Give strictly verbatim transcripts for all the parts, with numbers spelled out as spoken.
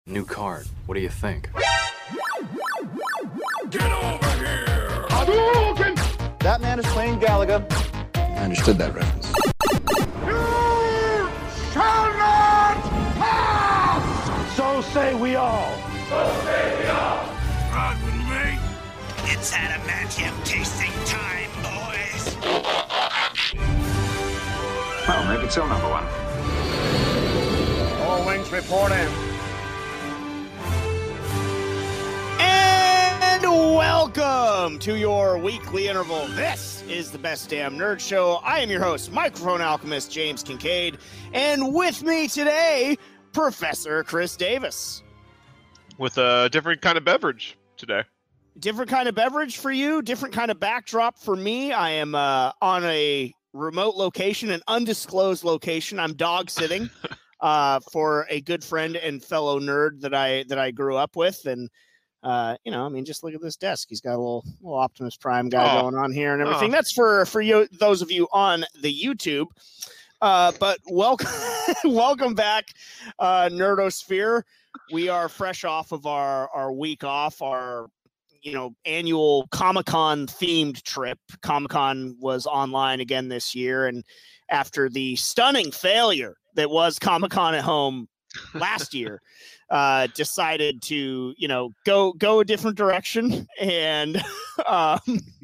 New card. What do you think? Get over here! Hadouken! That man is playing Galaga. I understood that reference. You shall not pass! So say we all. So say we all. Ride with me. It's adamantium tasting time, boys. Well, make it so, number one. All wings report in. And welcome to your weekly interval. This is the Best Damn Nerd Show. I am your host, microphone alchemist James Kincaid, and with me today, Professor Chris Davis. With a different kind of beverage today. Different kind of beverage for you, different kind of backdrop for me. I am uh, on a remote location, an undisclosed location. I'm dog sitting uh, for a good friend and fellow nerd that I that I grew up with, and uh, you know, I mean, just look at this desk. He's got a little little Optimus Prime guy oh. going on here and everything. Oh. That's for for you, those of you on the YouTube. Uh, but welcome, welcome back, uh, Nerdosphere. We are fresh off of our our week off, our you know, annual Comic-Con themed trip. Comic-Con was online again this year. And after the stunning failure that was Comic-Con at home last year, uh, decided to, you know, go, go a different direction and, um,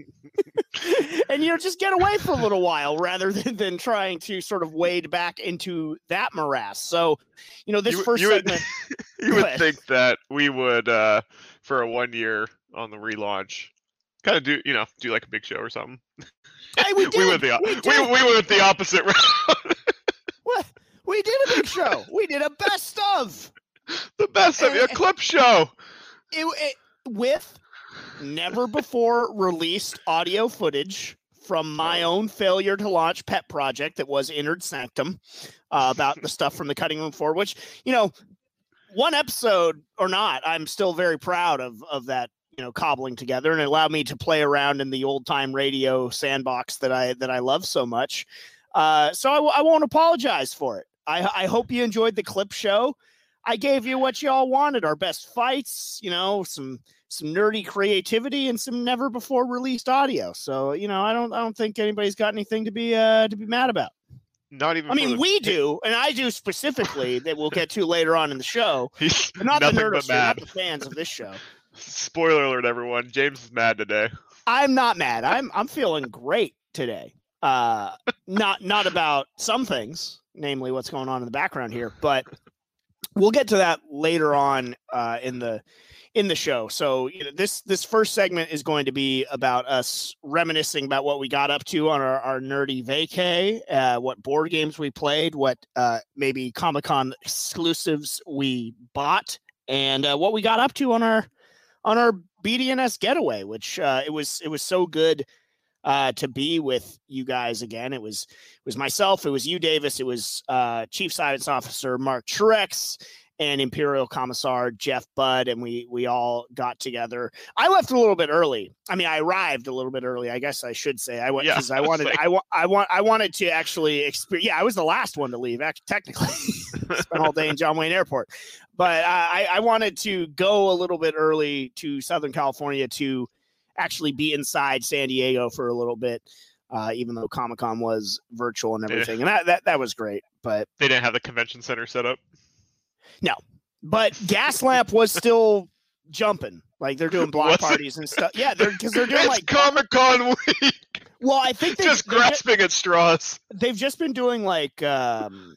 and, you know, just get away for a little while rather than, than trying to sort of wade back into that morass. So, you know, this you, first you segment. Would, you would ahead. think that we would, uh, for a one year on the relaunch, kind of do, you know, do like a big show or something. Hey, we did. we went the we, we, we went the opposite route. What? We did a big show. We did a best of. The best of a clip show. It, it, with never before released audio footage from my own failure to launch pet project that was Innard Sanctum, uh, about the stuff from the cutting room floor, which, you know, one episode or not, I'm still very proud of of that, you know, cobbling together, and it allowed me to play around in the old time radio sandbox that I that I love so much. Uh, so I, w- I won't apologize for it. I, I hope you enjoyed the clip show. I gave you what you all wanted: our best fights, you know, some some nerdy creativity, and some never before released audio. So, you know, I don't I don't think anybody's got anything to be uh, to be mad about. Not even. I mean, the... we do, and I do specifically. That we'll get to later on in the show. But not the nerds, not the fans of this show. Spoiler alert, everyone! James is mad today. I'm not mad. I'm I'm feeling great today. Uh, not not about some things, namely what's going on in the background here, but we'll get to that later on uh, in the in the show. So, you know, this this first segment is going to be about us reminiscing about what we got up to on our, our nerdy vacay, uh, what board games we played, what uh, maybe Comic-Con exclusives we bought, and uh, what we got up to on our on our B D N S getaway, which uh, it was it was so good uh, to be with you guys again. It was it was myself, it was you, Davis, it was uh, Chief Science Officer Mark Truex, and Imperial Commissar Jeff Budd, and we we all got together. I left a little bit early. I mean, I arrived a little bit early, I guess I should say. I went because yeah, I wanted like... I, wa- I want I wanted to actually experience. Yeah, I was the last one to leave, actually, technically. Spent all day in John Wayne Airport, but uh, I I wanted to go a little bit early to Southern California to actually be inside San Diego for a little bit. Uh, even though Comic-Con was virtual and everything, yeah. and that, that that was great. But they didn't have the convention center set up. No, but Gaslamp was still jumping. Like they're doing block What's parties it? and stuff. Yeah, they're because they're doing it's like Comic-Con week. Well, I think they just grasping just, at straws. They've just been doing like um,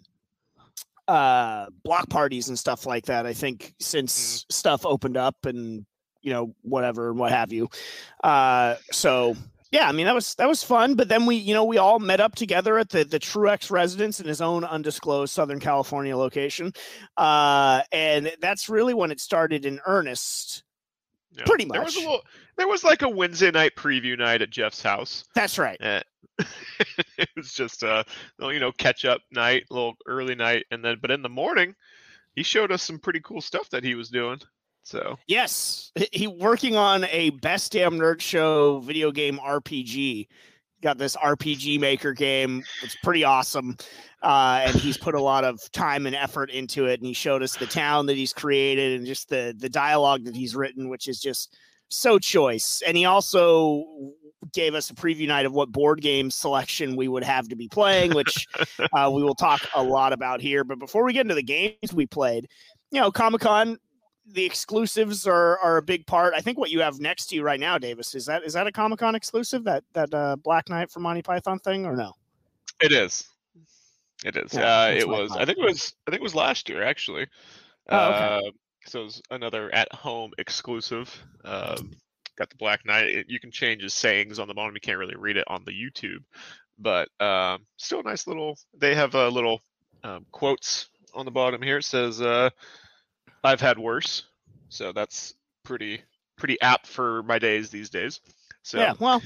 uh, block parties and stuff like that. I think since mm. stuff opened up and you know whatever and what have you. Uh, so. Yeah, I mean that was that was fun, but then we, you know, we all met up together at the the Truex residence in his own undisclosed Southern California location, uh, and that's really when it started in earnest. Yeah. Pretty much. There was a little, there was like a Wednesday night preview night at Jeff's house. That's right. Uh, it was just a you know catch up night, a little early night, and then but in the morning, he showed us some pretty cool stuff that he was doing. So yes, he working on a Best Damn Nerd Show video game R P G got this R P G Maker game. It's pretty awesome. Uh, and he's put a lot of time and effort into it. And he showed us the town that he's created and just the, the dialogue that he's written, which is just so choice. And he also gave us a preview night of what board game selection we would have to be playing, which uh, we will talk a lot about here. But before we get into the games we played, you know, Comic-Con, the exclusives are, are a big part. I think what you have next to you right now, Davis, is that is that a Comic-Con exclusive, that that uh, Black Knight from Monty Python thing, or no? It is. It is. Yeah, uh, that's it what I was. thought. I think it was. I think it was last year actually. Oh, okay. Uh, so it was another at-home exclusive. Um, got the Black Knight. It, you can change his sayings on the bottom. You can't really read it on the YouTube, but um, still a nice little. They have a uh, little um, quotes on the bottom here. It says, uh, "I've had worse," so that's pretty pretty apt for my days these days. So Yeah, well,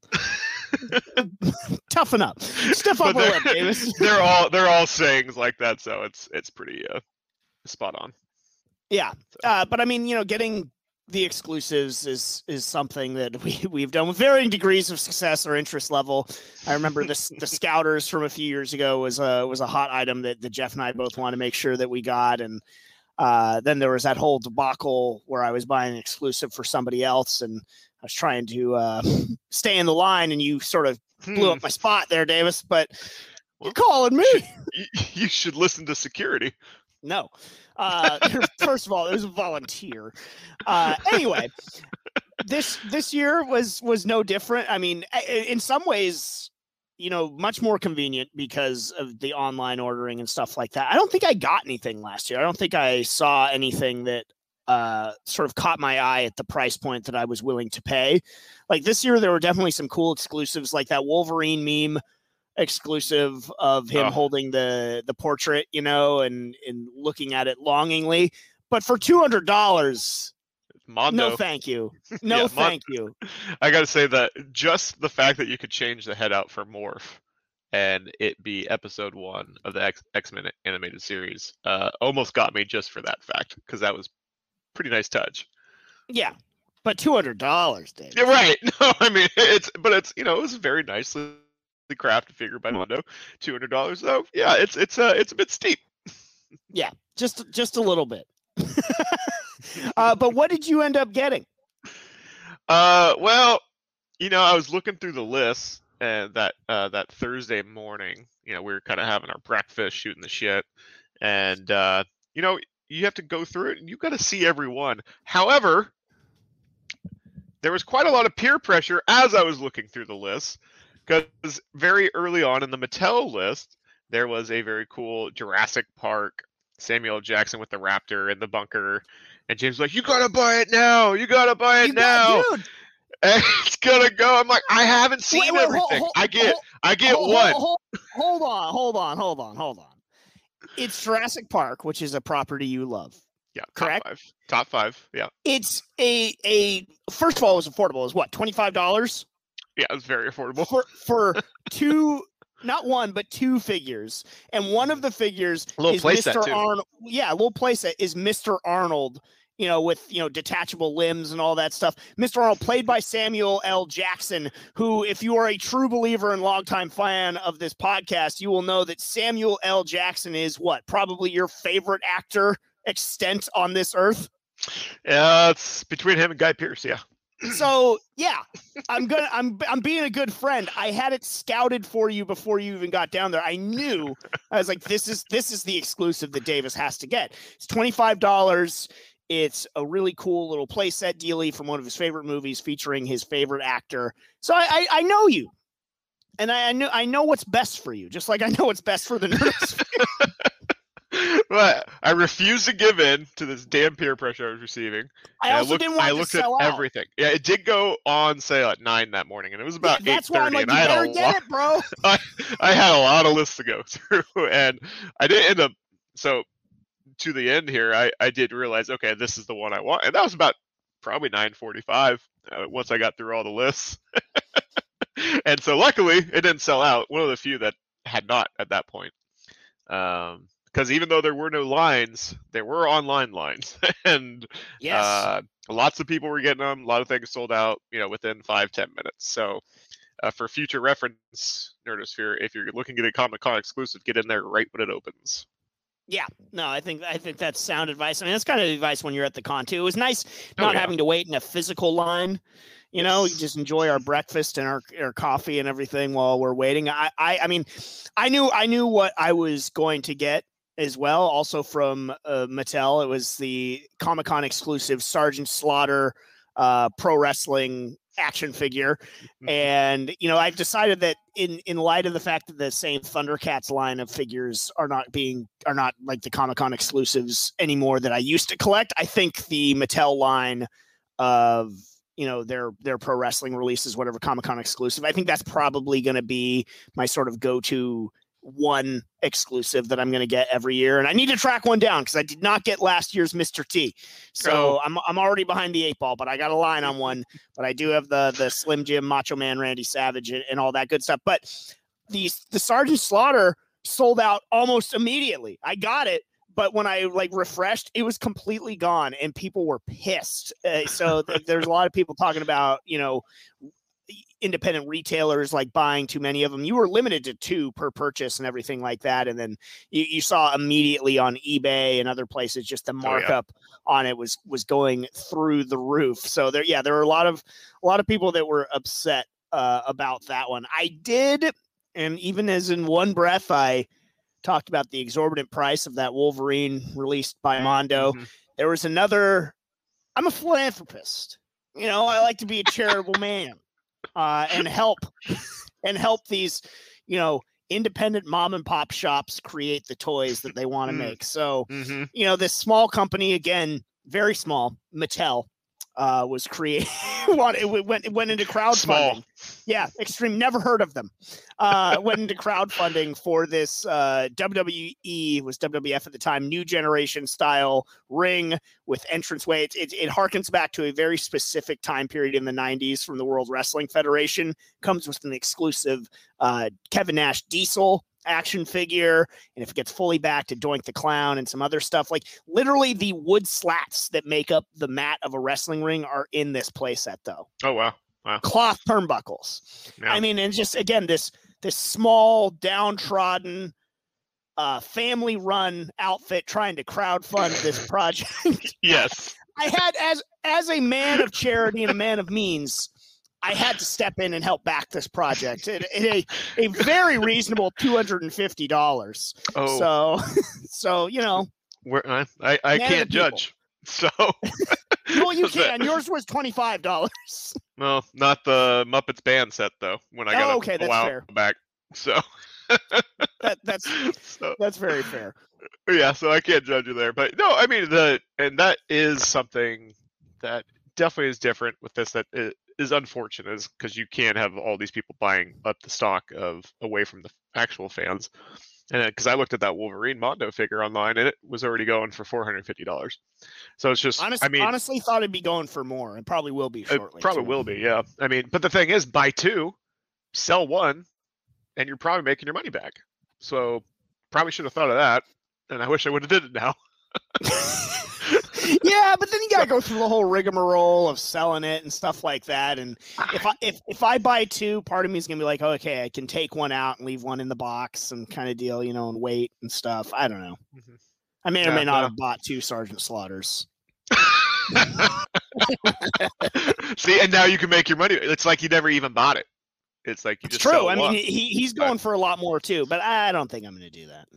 toughen up, step up but a they're, lip, Davis. they're all they're all sayings like that, so it's it's pretty uh, spot on. Yeah, uh, but I mean, you know, getting the exclusives is is something that we we've done with varying degrees of success or interest level. I remember the the Scouters from a few years ago was a was a hot item that, that Jeff and I both wanted to make sure that we got, and uh, then there was that whole debacle where I was buying an exclusive for somebody else, and I was trying to uh, stay in the line, and you sort of blew Hmm. up my spot there, Davis. But you're calling me. You, you should listen to security. No. Uh, first of all, it was a volunteer. Uh, anyway, this this year was was no different. I mean, i- in some ways, you know, much more convenient because of the online ordering and stuff like that. I don't think I got anything last year. I don't think I saw anything that uh, sort of caught my eye at the price point that I was willing to pay. Like this year, there were definitely some cool exclusives, like that Wolverine meme exclusive of him Oh. holding the the portrait, you know, and and looking at it longingly. But for two hundred dollars, Mondo. no, thank you, no, Yeah, Mon- thank you. I gotta say that just the fact that you could change the head out for Morph and it be episode one of the X X-Men animated series uh, almost got me just for that fact, because that was pretty nice touch. Yeah, but two hundred dollars, Dave. Yeah, right. No, I mean it's, but it's, you know, it was a very nicely crafted figure by Mondo. Two hundred dollars though. Yeah, it's it's uh it's a bit steep. Yeah, just just a little bit. uh, but what did you end up getting? Uh, well, you know, I was looking through the list and that uh, that Thursday morning, you know, we were kind of having our breakfast, shooting the shit, and uh, you know, you have to go through it and you got to see every one. However, there was quite a lot of peer pressure as I was looking through the list, because very early on in the Mattel list, there was a very cool Jurassic Park Samuel L. Jackson with the raptor in the bunker, and James was like, "You gotta buy it now! You gotta buy it You now!" got, dude, And it's gonna go. I'm like, I haven't seen Wait, wait, hold- everything. hold- I get, hold- I get hold, one. Hold, hold, hold on, hold on, hold on, hold on. It's Jurassic Park, which is a property you love. Yeah, correct? Top five. Top five. Yeah, It's a a first of all, it was affordable. It was what, twenty five dollars yeah, it was very affordable. for for two, not one but two figures, and one of the figures A little is playset, Mister too. Arnold. Yeah, a little playset is Mister Arnold. You know, with you know detachable limbs and all that stuff. Mister Arnold, played by Samuel L. Jackson, who, if you are a true believer and longtime fan of this podcast, you will know that Samuel L. Jackson is what, probably your favorite actor extent on this earth. Yeah, it's between him and Guy Pearce. Yeah. So yeah, I'm gonna I'm I'm being a good friend. I had it scouted for you before you even got down there. I knew I was like, this is this is the exclusive that Davis has to get. It's twenty-five dollars. It's a really cool little playset dealie from one of his favorite movies featuring his favorite actor. So I I, I know you, and I, I know I know what's best for you, just like I know what's best for the nerds. But I refuse to give in to this damn peer pressure I was receiving. I And also looked, didn't want I it to looked sell at out. everything. Yeah, it did go on sale at nine that morning, and it was about Yeah, eight that's why I'm thirty, like, and you I had better a get lot. it, bro. I, I had a lot of lists to go through, and I didn't end up. So to the end here, I, I did realize, okay, this is the one I want, and that was about probably nine forty-five uh, once I got through all the lists. And so luckily, it didn't sell out. One of the few that had not at that point. Um, because even though there were no lines, there were online lines, and Yes. uh, lots of people were getting them. A lot of things sold out, you know, within five ten minutes. So uh, for future reference, Nerdosphere, if you're looking to get a Comic-Con exclusive, get in there right when it opens. Yeah, no, I think I think that's sound advice. I mean, that's kind of advice when you're at the con too. It was nice not oh, yeah. having to wait in a physical line. You know, you just enjoy our breakfast and our, our coffee and everything while we're waiting. I, I I mean, I knew I knew what I was going to get as well. Also from uh, Mattel, it was the Comic-Con exclusive Sergeant Slaughter uh, pro wrestling action figure. And, you know, I've decided that in, in light of the fact that the same Thundercats line of figures are not being, are not like the Comic-Con exclusives anymore that I used to collect, I think the Mattel line of, you know, their, their pro wrestling releases, whatever Comic-Con exclusive, I think that's probably going to be my sort of go-to one exclusive that I'm going to get every year. And I need to track one down because I did not get last year's Mister T. So oh. I'm I'm already behind the eight ball, but I got a line on one. But I do have the the Slim Jim, Macho Man, Randy Savage, and, and all that good stuff. But the, the Sergeant Slaughter sold out almost immediately. I got it, but when I like refreshed, it was completely gone and people were pissed. Uh, so th- there's a lot of people talking about, you know, independent retailers like buying too many of them. You were limited to two per purchase and everything like that. And then you, you saw immediately on eBay and other places, just the markup oh, yeah. on it was, was going through the roof. So there, yeah, there were a lot of, a lot of people that were upset uh, about that one. I did. And even as in one breath, I talked about the exorbitant price of that Wolverine released by Mondo. Mm-hmm. There was another, I'm a philanthropist. You know, I like to be a charitable man. Uh, and help and help these, you know, independent mom and pop shops create the toys that they want to make. So, mm-hmm. you know, this small company, again, very small, Mattel, uh, was created. it went it went into crowdfunding. Small. Yeah, extreme. Never heard of them. Uh, went into crowdfunding for this uh, W W E, was W W F at the time, new generation style ring with entranceway. It, it, it harkens back to a very specific time period in the nineties from the World Wrestling Federation. Comes with an exclusive uh, Kevin Nash Diesel action figure, and if it gets fully back to Doink the Clown and some other stuff, like literally the wood slats that make up the mat of a wrestling ring are in this playset though. Oh wow. Wow. Cloth turnbuckles. Yeah. I mean, and just again, this this small, downtrodden, uh, family-run outfit trying to crowdfund this project. Yes. I had, as as a man of charity and a man of means, I had to step in and help back this project at, at a, a very reasonable two hundred and fifty dollars. Oh. So, so you know, We're, I I, I can't judge. So. Well, you can. Yours was twenty-five dollars. Well, not the Muppets band set though. When I got oh, okay, a that's while fair. back, so that, that's so, that's very fair. Yeah, so I can't judge you there, but no, I mean the and that is something that definitely is different with this. That is unfortunate, is because you can't have all these people buying up the stock of away from the actual fans. And because I looked at that Wolverine Mondo figure online, and it was already going for four hundred and fifty dollars. So it's just, Honest, I mean, honestly, thought it'd be going for more, and probably will be shortly. It probably too. will be, yeah. I mean, but the thing is, buy two, sell one, and you're probably making your money back. So probably should have thought of that, and I wish I would have did it now. Yeah, but then you gotta go through the whole rigmarole of selling it and stuff like that. And if I if, if I buy two, part of me is gonna be like, oh, okay, I can take one out and leave one in the box and kind of deal, you know, and wait and stuff. I don't know. Mm-hmm. I may or yeah, may not no. have bought two Sergeant Slaughters. See, and now you can make your money. It's like you never even bought it. It's like you it's just true. sell I mean, one. he he's going for a lot more too, but I don't think I'm gonna do that.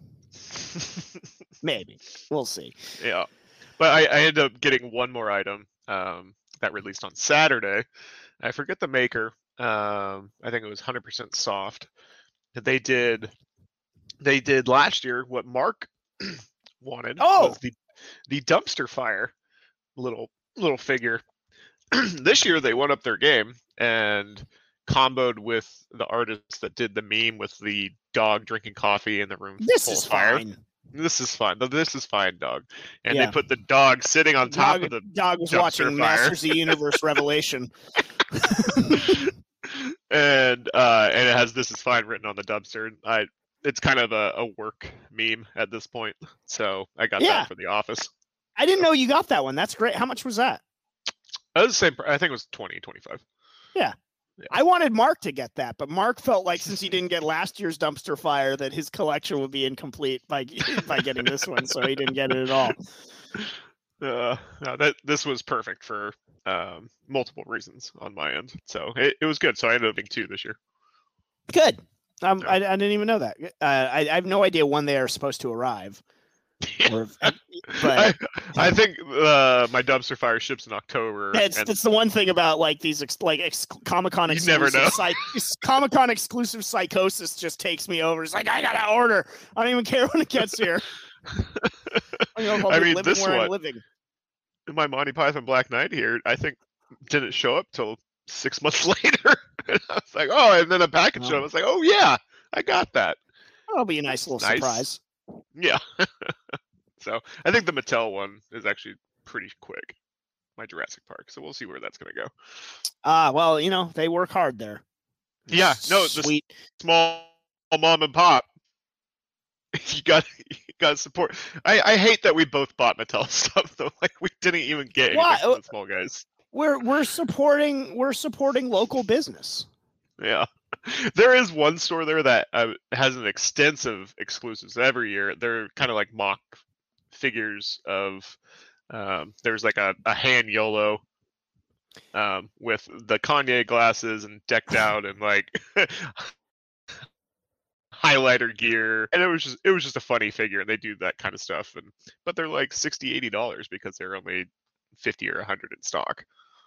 Maybe we'll see. Yeah. But I, I ended up getting one more item um, that released on Saturday. I forget the maker. Um, I think it was one hundred percent soft. They did. They did last year what Mark wanted. Oh, was the the dumpster fire little little figure. This year they went up their game and comboed with the artist that did the meme with the dog drinking coffee in the room. This full is of fire. fine. This is fine. This is fine, dog. And yeah. they put the dog sitting on top dog, of the dog was watching fire. Masters of the Universe Revelation. and uh, and it has "This is fine" written on the dumpster. I it's kind of a, a work meme at this point, so I got yeah. that for the office. I didn't know you got that one. That's great. How much was that? That was the same. I think it was twenty, twenty-five. Yeah. I wanted Mark to get that, but Mark felt like since he didn't get last year's dumpster fire, that his collection would be incomplete by by getting this one, so he didn't get it at all. Uh, no, that this was perfect for um, multiple reasons on my end, so it, it was good. So I ended up being two this year. Good. Um, I, I didn't even know that. Uh, I, I have no idea when they are supposed to arrive. Or, but I, I think uh, my dumpster fire ships in October. That's and that's the one thing about like these ex, like ex, Comic Con You never exclusive know. psych, Comic Con exclusive psychosis just takes me over. It's like I gotta order. I don't even care when it gets here. I, know if I'll I be mean, living this where I'm one- living. my Monty Python Black Knight here, I think didn't show up till six months later. And I was like, oh, and then a package showed up. I was like, oh yeah, I got that. That'll be a nice little Nice. surprise. Yeah. So I think the Mattel one is actually pretty quick. My Jurassic Park. So we'll see where that's gonna go. Ah, uh, well, you know they work hard there. Yeah, no, the Sweet. small mom and pop. You got you got to support. I, I hate that we both bought Mattel stuff though. Like we didn't even get anything Why? for the small guys. We're we're supporting we're supporting local business. Yeah, there is one store there that uh, has an extensive exclusives every year. They're kind of like mock figures of. Um, there's like a, a Han YOLO um, with the Kanye glasses and decked out and like highlighter gear, and it was just it was just a funny figure. And they do that kind of stuff, and but they're like sixty, eighty dollars because they're only fifty or a hundred in stock.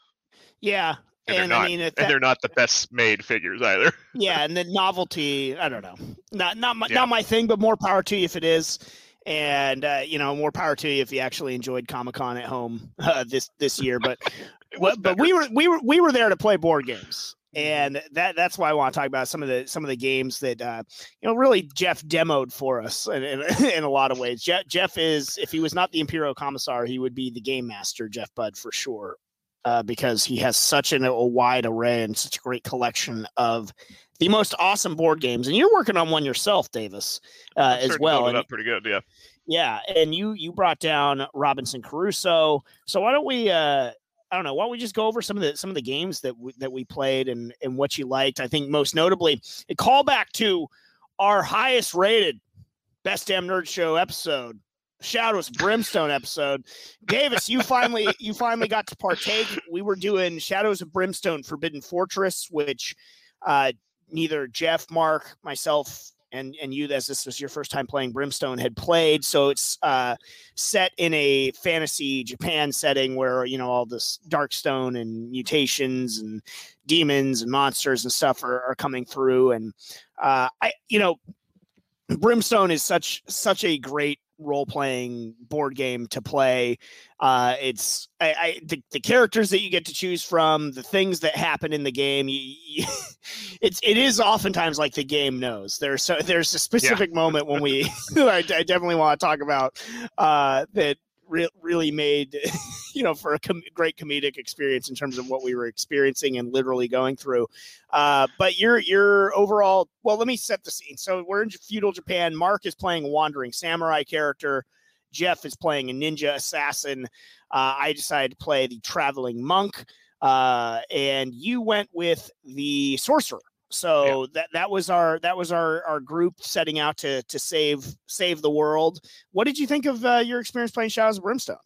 Yeah, And, and they're not, I mean, if and that, they're not the best made figures either. yeah, and the novelty. I don't know, not not my, Yeah. not my thing, but more power to you if it is. And uh, you know, more power to you if you actually enjoyed Comic-Con at home uh, this this year. But It was what, but better. we were we were we were there to play board games, and that that's why I want to talk about some of the some of the games that uh, you know really Jeff demoed for us in, in, in a lot of ways. Jeff, Jeff is, if he was not the Imperial Commissar, he would be the game master, Jeff Budd, for sure, uh, because he has such an, a wide array and such a great collection of the most awesome board games. And you're working on one yourself, Davis, uh, as Started well. building And- up pretty good, yeah. yeah, and you you brought down Robinson Crusoe. So why don't we uh I don't know, why don't we just go over some of the some of the games that we, that we played and and what you liked. I think most notably a callback to our highest rated Best Damn Nerd Show episode, Shadows of Brimstone episode. Davis, you finally you finally got to partake. We were doing Shadows of Brimstone Forbidden Fortress, which uh neither Jeff, Mark, myself, and and you, as this was your first time playing Brimstone, had played. So it's uh, set in a fantasy Japan setting where, you know, all this Darkstone and mutations and demons and monsters and stuff are, are coming through. And uh, I, you know, Brimstone is such such a great role-playing board game to play. Uh, it's I, I the, the characters that you get to choose from, the things that happen in the game. You, you, it's it is oftentimes like the game knows. There's so there's a specific yeah. moment when we I, I definitely want to talk about uh, that re- really made you know for a com- great comedic experience in terms of what we were experiencing and literally going through. Uh, but your your overall, well, let me set the scene. So we're in feudal Japan. Mark is playing a wandering samurai character. Jeff is playing a ninja assassin. Uh, I decided to play the traveling monk, uh, and you went with the sorcerer. So yeah. that that was our that was our our group setting out to to save save the world. What did you think of uh, your experience playing Shadows of Brimstone?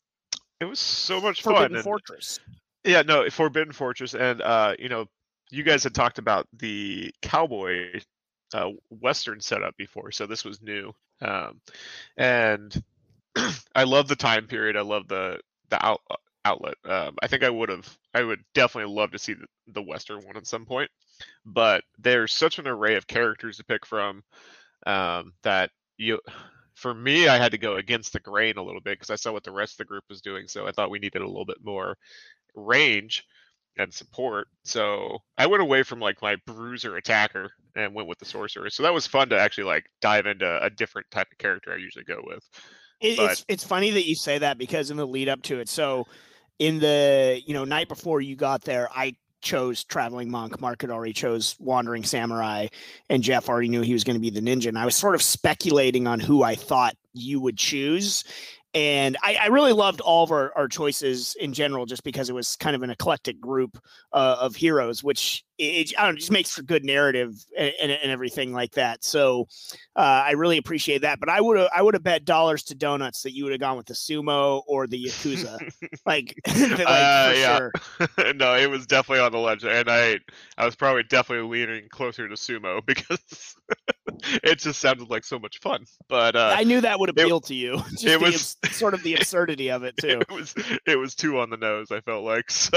It was so much Forbidden fun. And, Fortress. Yeah, no, Forbidden Fortress, and uh, you know, you guys had talked about the cowboy uh, Western setup before, so this was new. Um, and I love the time period. I love the the out, outlet. Um, I think I would have, I would definitely love to see the, the Western one at some point. But there's such an array of characters to pick from um, that you, for me, I had to go against the grain a little bit because I saw what the rest of the group was doing. So I thought we needed a little bit more range and support. So I went away from like my bruiser attacker and went with the sorcerer. So that was fun to actually like dive into a different type of character I usually go with. It, But- it's it's funny that you say that because in the lead up to it, so in the you know night before you got there, I chose traveling monk. Mark had already chose wandering samurai, and Jeff already knew he was going to be the ninja. And I was sort of speculating on who I thought you would choose, And I, I really loved all of our, our choices in general, just because it was kind of an eclectic group uh, of heroes, which it, I don't know, just makes for good narrative and, and, and everything like that. So uh, I really appreciate that. But I would have I would have bet dollars to donuts that you would have gone with the sumo or the Yakuza. like, like uh, for yeah. sure. No, it was definitely on the ledge, and I I was probably definitely leaning closer to sumo because it just sounded like so much fun. But uh, I knew that would appeal it, to you. Just it the was abs- sort of the absurdity of it too. It was it was too on the nose, I felt like. So,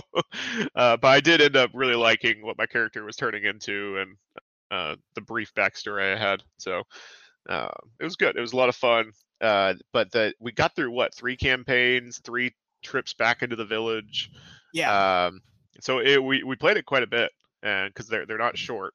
uh, but I did end up really liking what my character was turning into and uh, the brief backstory I had. So uh, it was good. It was a lot of fun. Uh, but the we got through what three campaigns, three trips back into the village. Yeah. Um, so it, we we played it quite a bit, and because they're they're not short,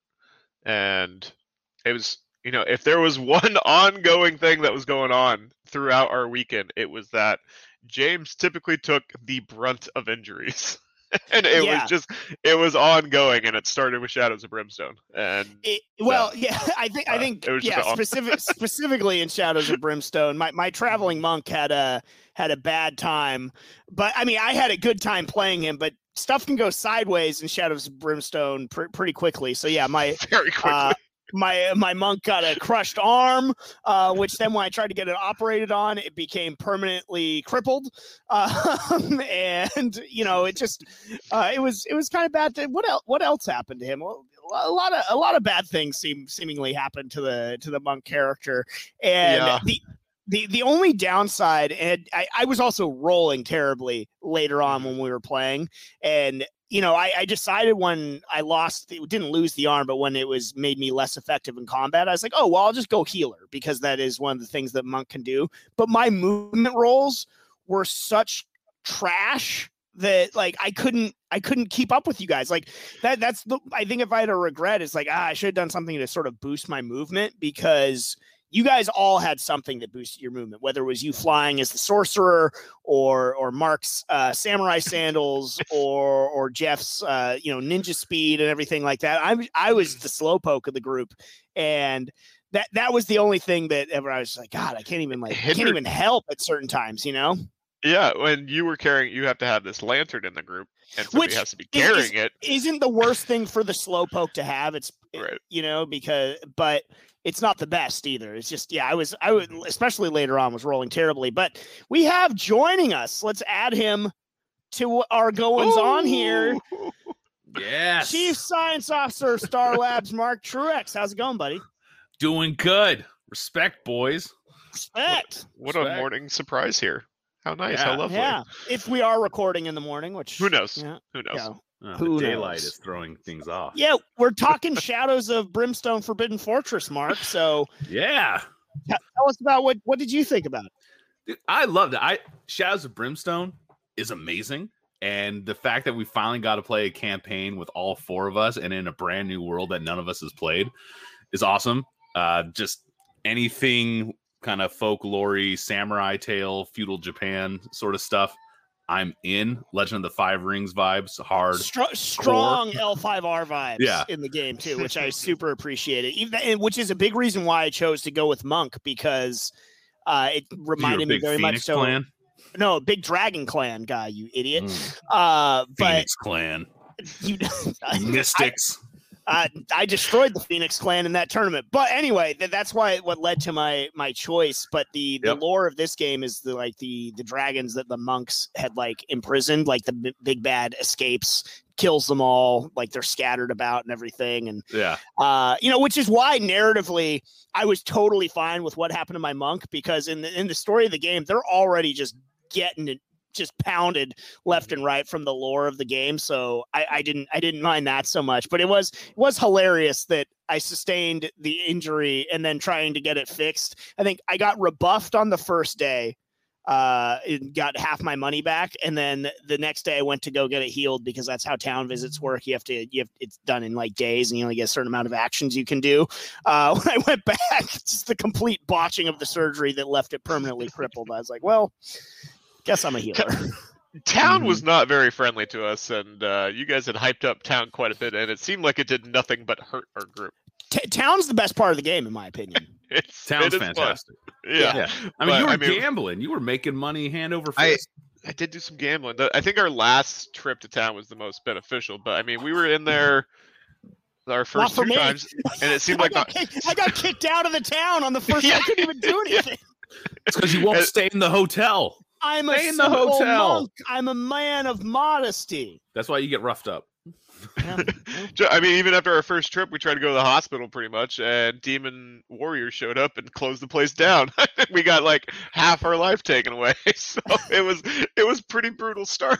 and it was. You know, if there was one ongoing thing that was going on throughout our weekend, it was that James typically took the brunt of injuries. and it Yeah. was just, it was ongoing, and it started with Shadows of Brimstone. And It, well, so, yeah, I think I uh, think it was just yeah, on- specific, specifically in Shadows of Brimstone, my, my traveling monk had a had a bad time, but I mean, I had a good time playing him. But stuff can go sideways in Shadows of Brimstone pr- pretty quickly. So yeah, my very quickly. uh, my my monk got a crushed arm, uh, which then when I tried to get it operated on, it became permanently crippled, um, and you know it just uh, it was it was kind of bad. To, what else? What else happened to him? Well, a lot of a lot of bad things seem seemingly happened to the to the monk character, and Yeah. the. The the only downside, and I, I was also rolling terribly later on when we were playing, and you know I, I decided when I lost, it didn't lose the arm, but when it was made me less effective in combat, I was like, oh well, I'll just go healer because that is one of the things that monk can do. But my movement rolls were such trash that like I couldn't I couldn't keep up with you guys. Like that that's the I think if I had a regret, it's like ah, I should have done something to sort of boost my movement, because you guys all had something that boosted your movement, whether it was you flying as the sorcerer or or Mark's uh, samurai sandals or or Jeff's uh, you know ninja speed and everything like that. I I was the slowpoke of the group, and that that was the only thing that ever I was like, God, I can't even like I can't even help at certain times, you know. Yeah, when you were carrying, you have to have this lantern in the group, and somebody Which has to be is- carrying is- it. Isn't the worst thing for the slowpoke to have. It's Right. you know because but. It's not the best either. It's just, yeah, I was, I would, especially later on, was rolling terribly. But we have joining us. Let's add him to our goings on here. Yes. Chief Science Officer of Star Labs, Mark Truex. How's it going, buddy? Doing good. Respect, boys. Respect. What Respect. a morning surprise here. How nice. Yeah. How lovely. Yeah. If we are recording in the morning, which Who knows? Yeah. Who knows? Yeah. Oh, Who the daylight knows? is throwing things off. Yeah, we're talking Shadows of Brimstone Forbidden Fortress, Mark. So Yeah. t- tell us about what, what did you think about it? Dude, I loved it. I Shadows of Brimstone is amazing. And the fact that we finally got to play a campaign with all four of us and in a brand new world that none of us has played is awesome. Uh, just anything kind of folklore-y, samurai tale, feudal Japan sort of stuff. I'm in. Legend of the Five Rings vibes, hard. Str- strong L five R vibes Yeah. in the game too, which I super appreciated. Even and which is a big reason why I chose to go with Monk, because uh, it You're a reminded me big very much Phoenix so. Clan. No, big Dragon Clan guy, you idiot. Mm. Uh, but Phoenix Clan. you, I, Mystics. uh, I destroyed the Phoenix Clan in that tournament. But anyway, th- that's why what led to my my choice. But the, the Yep. lore of this game is the like the the dragons that the monks had like imprisoned, like the b- big bad escapes, kills them all, like they're scattered about and everything. And Yeah. uh, you know, which is why narratively I was totally fine with what happened to my monk, because in the in the story of the game, they're already just getting it just pounded left and right from the lore of the game. So I, I didn't I didn't mind that so much. But it was it was hilarious that I sustained the injury and then trying to get it fixed. I think I got rebuffed on the first day. Uh, and got half my money back, and then the next day I went to go get it healed, because that's how town visits work. You have to, you have it's done in like days, and you only get a certain amount of actions you can do. Uh, when I went back, just the complete botching of the surgery that left it permanently crippled. I was like, well, guess I'm a healer. Town Mm-hmm. was not very friendly to us, and uh, you guys had hyped up Town quite a bit, and it seemed like it did nothing but hurt our group. T- Town's the best part of the game, in my opinion. It's, Town's it is fun. fantastic. Yeah. Yeah. I mean, But, you were I mean- gambling. You were making money hand over I- fist. I did do some gambling. The- I think our last trip to town was the most beneficial. But I mean, we were in there our Not first for two me. times, and it seemed I, like got not, kicked, I got kicked out of the town on the first. Yeah. I couldn't even do anything. It's because you won't And- stay in the hotel. I'm a Stay in the simple hotel. monk. I'm a man of modesty. That's why you get roughed up. Ju- I mean, even after our first trip, we tried to go to the hospital pretty much, and Demon Warrior showed up and closed the place down. We got like half our life taken away, so it was it was pretty brutal start.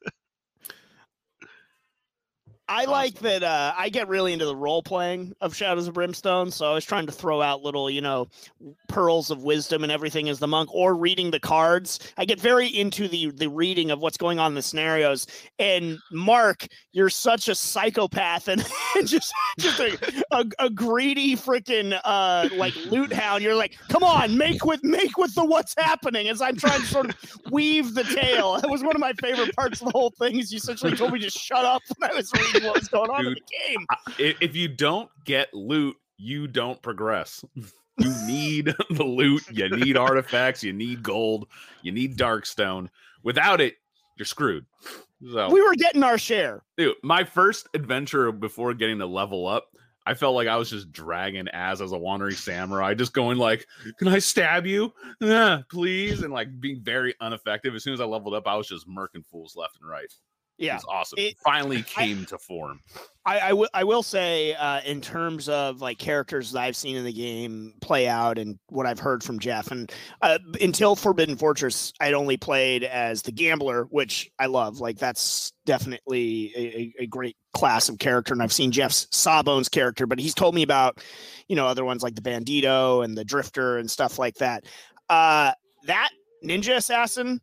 I like that uh, I get really into the role playing of Shadows of Brimstone, so I was trying to throw out little, you know, pearls of wisdom and everything as the monk, or reading the cards. I get very into the the reading of what's going on in the scenarios. And Mark, you're such a psychopath and, and just just a, a, a greedy freaking uh, like loot hound. You're like, come on, make with make with the what's happening as I'm trying to sort of weave the tale. That was one of my favorite parts of the whole thing. Is you essentially told me to shut up when I was reading what was going on Dude, in the game. I- If you don't get loot, you don't progress. You need the loot. You need artifacts. You need gold. You need Darkstone. Without it, you're screwed. So, We were getting our share. dude, my first adventure before getting to level up, I felt like I was just dragging as as a wandering samurai, just going like, "Can I stab you, uh, please?" and like being very ineffective. As soon as I leveled up, I was just murking fools left and right. Yeah. It's awesome. It- Finally came to form. I, I, w- I will say, uh, in terms of like characters that I've seen in the game play out and what I've heard from Jeff, and uh, until Forbidden Fortress, I'd only played as the gambler, which I love. Like that's definitely a, a great class of character. And I've seen Jeff's Sawbones character, but he's told me about, you know, other ones like the Bandito and the Drifter and stuff like that. Uh, that Ninja Assassin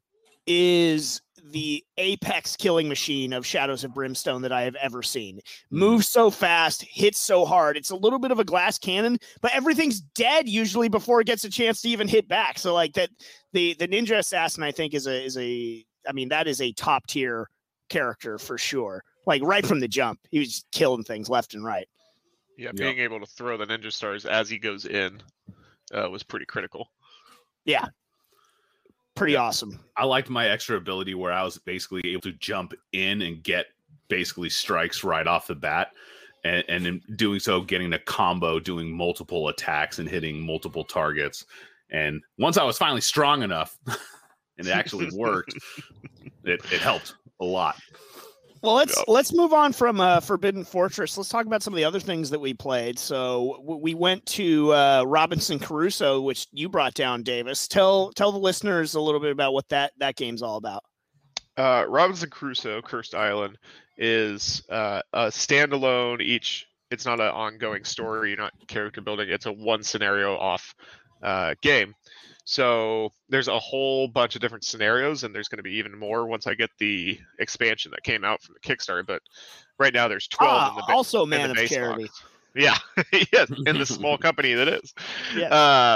is the apex killing machine of Shadows of Brimstone that I have ever seen. Moves so fast, hits so hard. It's a little bit of a glass cannon, but everything's dead usually before it gets a chance to even hit back. So like that, the the Ninja Assassin, I think is a is a I mean that is a top tier character for sure. Like right from the jump, he was just killing things left and right. Yeah, being able to throw the ninja stars as he goes in uh, was pretty critical. Yeah. Pretty Yeah. awesome. I liked my extra ability where I was basically able to jump in and get basically strikes right off the bat. And, and in doing so, getting a combo, doing multiple attacks and hitting multiple targets. And once I was finally strong enough and it actually worked, it, it helped a lot. Well, let's Yep. let's move on from uh, Forbidden Fortress. Let's talk about some of the other things that we played. So w- we went to uh, Robinson Crusoe, which you brought down, Davis. Tell tell the listeners a little bit about what that that game's all about. Uh, Robinson Crusoe, Cursed Island, is uh, a standalone. Each, it's not an ongoing story. You're not character building. It's a one scenario off uh, game. So there's a whole bunch of different scenarios, and there's going to be even more once I get the expansion that came out from the Kickstarter. But right now there's twelve Ah, in the ba- also in the man of base charity. box. Yeah, yes, in the small company that is. Yes. Uh,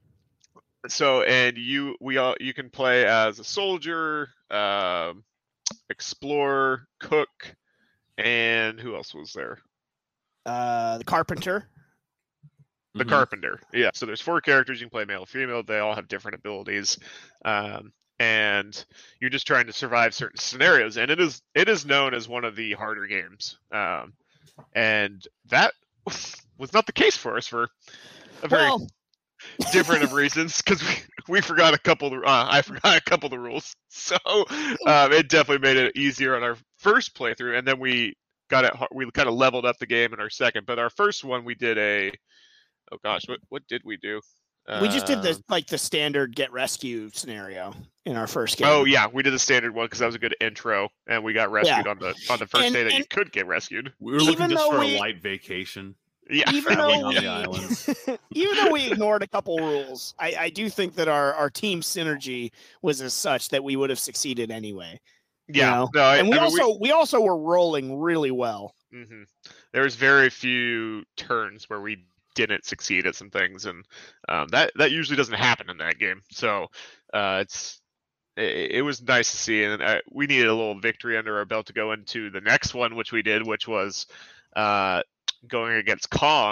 so and you we all you can play as a soldier, um, explorer, cook, and who else was there? Uh, the Carpenter. The Mhm. carpenter. Yeah. So there's four characters you can play, male, female. They all have different abilities, um, and you're just trying to survive certain scenarios. And it is it is known as one of the harder games, um, and that was not the case for us for a very Well, different of reasons, because we, we forgot a couple. Of, uh, I forgot a couple of the rules, so um, it definitely made it easier on our first playthrough, and then we got it. We kind of leveled up the game in our second, but our first one we did a. Oh gosh, what what did we do? we just did the Um, like the standard get rescue scenario in our first game. Oh yeah, we did the standard one because that was a good intro, and we got rescued on the on the first And- day that you and- could get rescued. We were looking Even just though for we- a light vacation. Yeah, Even traveling though on we, the islands. even though we ignored a couple rules, I, I do think that our, our team synergy was as such that we would have succeeded anyway. you yeah. know? No, I, And we I mean, also we also were rolling really well. Mhm. There was very few turns where we didn't succeed at some things, and um, that that usually doesn't happen in that game. So uh, it's it, it was nice to see, and uh, we needed a little victory under our belt to go into the next one, which we did, which was uh, going against Kong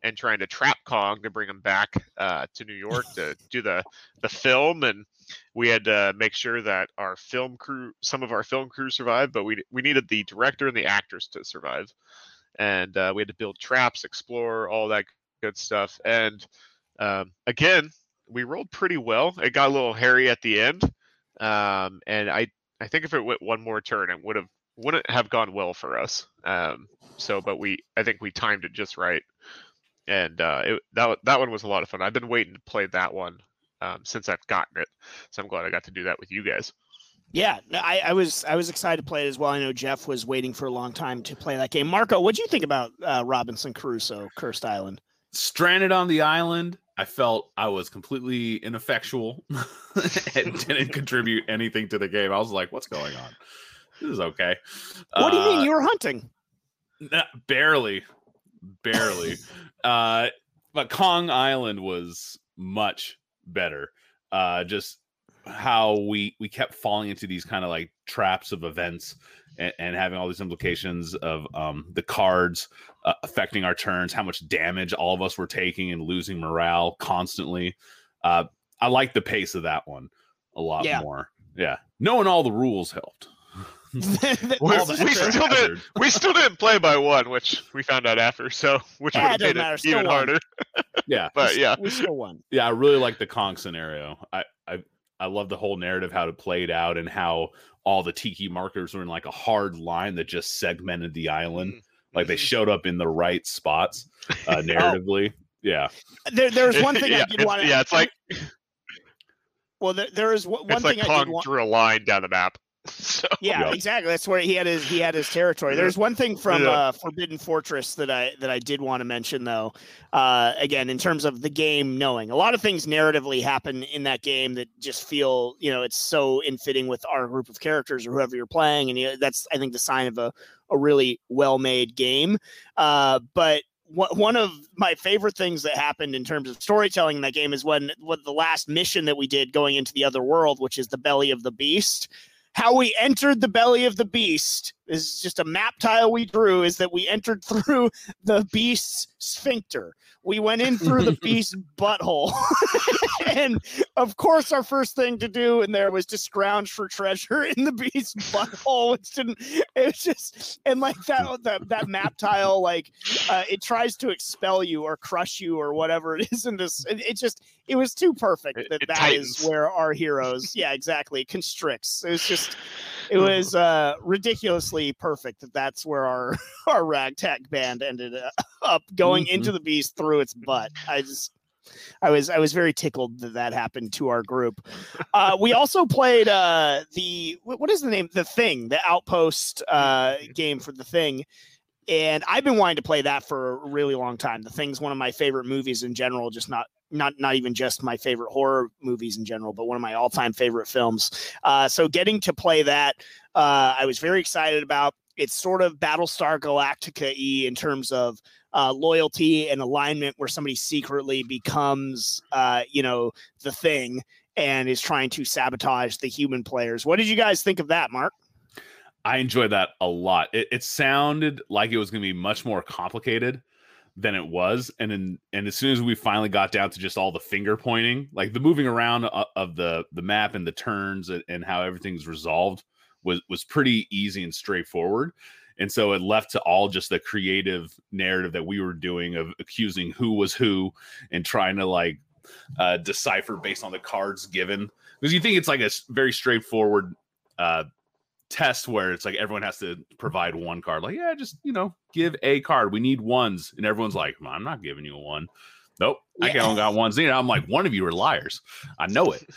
and trying to trap Kong to bring him back uh, to New York to do the the film, and we had to make sure that our film crew, some of our film crew survived, but we we needed the director and the actors to survive, and uh, we had to build traps, explore all that good stuff, and um, again, we rolled pretty well. It got a little hairy at the end, um, and I I think if it went one more turn, it would have wouldn't have gone well for us. Um, so, but we I think we timed it just right, and uh, it, that that one was a lot of fun. I've been waiting to play that one um, since I've gotten it, so I'm glad I got to do that with you guys. Yeah, I, I was I was excited to play it as well. I know Jeff was waiting for a long time to play that game. Marco, what do you think about uh, Robinson Crusoe, Cursed Island? Stranded on the island, I felt I was completely ineffectual and didn't contribute anything to the game. I was like, what's going on? This is okay. What do you uh, mean? You were hunting? Nah, barely. Barely. uh, but Kong Island was much better. Uh, just how we, we kept falling into these kind of like traps of events and, and having all these implications of um, the cards uh, affecting our turns, how much damage all of us were taking and losing morale constantly. Uh, I like the pace of that one a lot Yeah. more. Yeah. Knowing all the rules helped. we, All the we extra still did we still didn't play by one, which we found out after, so which Yeah, would it have doesn't made matter, it still even won. harder. Yeah. But yeah, We still won. Yeah, I really like the Kong scenario. I, I I love the whole narrative, how it played out, and how all the tiki markers were in like a hard line that just segmented the island. Mm-hmm. Like they showed up in the right spots uh, narratively. Yeah. There, there's one thing yeah, I did it's, want to. yeah, it's like Well, there, there is one it's thing like I did Kong want. drew a line down the map. So Yeah, Yep. exactly. That's where he had his he had his territory. There's one thing from Yeah. uh, Forbidden Fortress that I that I did want to mention though. Uh, again, in terms of the game, knowing a lot of things narratively happen in that game that just feel, you know, it's so in fitting with our group of characters or whoever you're playing, and you know, that's I think the sign of a a really well made game. Uh, but Wh- one of my favorite things that happened in terms of storytelling in that game is when what the last mission that we did going into the other world, which is the belly of the beast. How we entered the belly of the beast is just a map tile we drew, is that we entered through the beast's sphincter. We went in through the beast's butthole. And of course, our first thing to do in there was to scrounge for treasure in the beast's butthole, which didn't, it was just, and like that, that, that map tile, like uh, it tries to expel you or crush you or whatever it is in this. It, it just, it was too perfect It- that it that tightens. is where our heroes, yeah, exactly, constricts. It was just, it was uh, ridiculously perfect that that's where our our ragtag band ended up going into the beast through its butt. I just, I was I was very tickled that that happened to our group. Uh, we also played uh, the what what is the name? The Thing, the Outpost uh, game for The Thing. And I've been wanting to play that for a really long time. The Thing's one of my favorite movies in general, just not not not even just my favorite horror movies in general, but one of my all-time favorite films. Uh, so getting to play that, uh, I was very excited about. It's sort of Battlestar Galactica-y in terms of uh, loyalty and alignment, where somebody secretly becomes, uh, you know, the Thing and is trying to sabotage the human players. What did you guys think of that, Mark? I enjoyed that a lot. It, it sounded like it was going to be much more complicated than it was, and in, and as soon as we finally got down to just all the finger pointing, like the moving around of, of the the map and the turns and, and how everything's resolved was was pretty easy and straightforward. And so it left to all just the creative narrative that we were doing of accusing who was who and trying to like uh, decipher based on the cards given, because you think it's like a s- very straightforward uh, test where it's like everyone has to provide one card. Like, yeah, just, you know, give a card. We need ones. And everyone's like, I'm not giving you a one. Nope. I Yeah. only got ones. You know, I'm like, one of you are liars. I know it.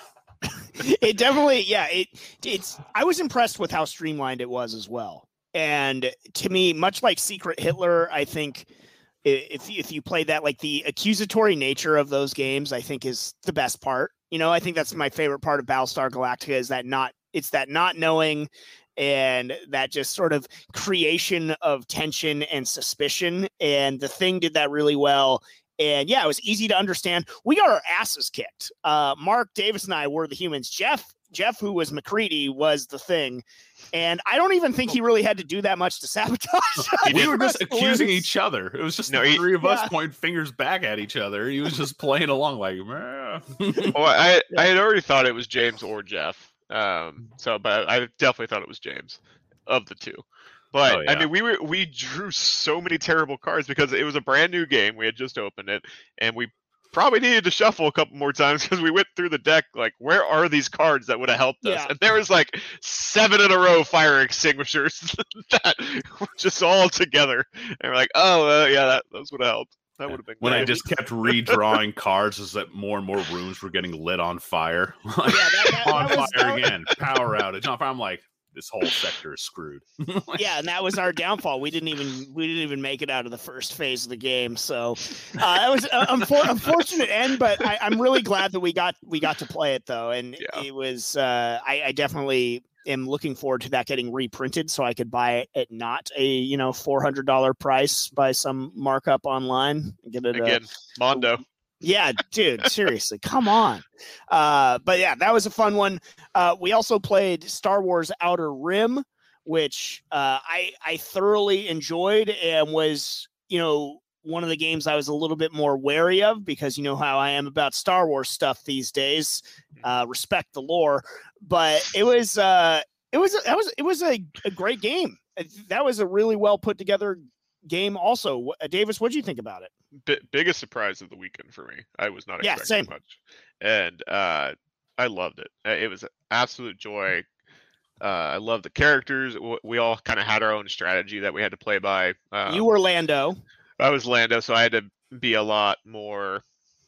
It definitely, yeah, it it's I was impressed with how streamlined it was as well. And to me, much like Secret Hitler, I think i- if if you play that, like the accusatory nature of those games, I think is the best part. You know, I think that's my favorite part of Battlestar Galactica, is that not it's that not knowing and that just sort of creation of tension and suspicion. And The Thing did that really well. And yeah, it was easy to understand. We got our asses kicked. Uh, Mark Davis and I were the humans. Jeff Jeff, who was McCready, was the thing. And I don't even think he really had to do that much to sabotage. We were just accusing each other. It was just No, the he- three of us yeah. pointing fingers back at each other. He was just playing along like, "Meh." Well, I I had already thought it was James or Jeff. Um, so, but I definitely thought it was James of the two. But Oh, yeah. I mean, we were we drew so many terrible cards because it was a brand new game. We had just opened it, and we probably needed to shuffle a couple more times because we went through the deck like, where are these cards that would have helped us? Yeah. And there was like seven in a row fire extinguishers that were just all together. And we're like, oh uh, yeah, that those would have helped. That would have been When I great. just kept redrawing cards as that more and more rooms were getting lit on fire. Like, Yeah, that- that- on that was- fire that was- again. Power outage. On fire. I'm like, this whole sector is screwed. Yeah, and that was our downfall. We didn't even we didn't even make it out of the first phase of the game. So uh, that was an unfor- unfortunate end, but I, I'm really glad that we got we got to play it though, and Yeah. it was uh, I, I definitely am looking forward to that getting reprinted so I could buy it at not a you know four hundred dollar price by some markup online. Get it uh, Again, Mondo. Yeah, dude, seriously, come on. Uh, but yeah, that was a fun one. Uh, we also played Star Wars Outer Rim, which uh, I I thoroughly enjoyed and was, you know, one of the games I was a little bit more wary of because you know how I am about Star Wars stuff these days. Uh, respect the lore, but it was uh, it was that was it was a, a great game. That was a really well put together game. Also, uh, Davis, what do you think about it? B- biggest surprise of the weekend for me. I was not Yeah, expecting same. much, and uh, I loved it. Uh, It was an absolute joy. Uh, I love the characters. W- We all kind of had our own strategy that we had to play by. Um, You were Lando. I was Lando, so I had to be a lot more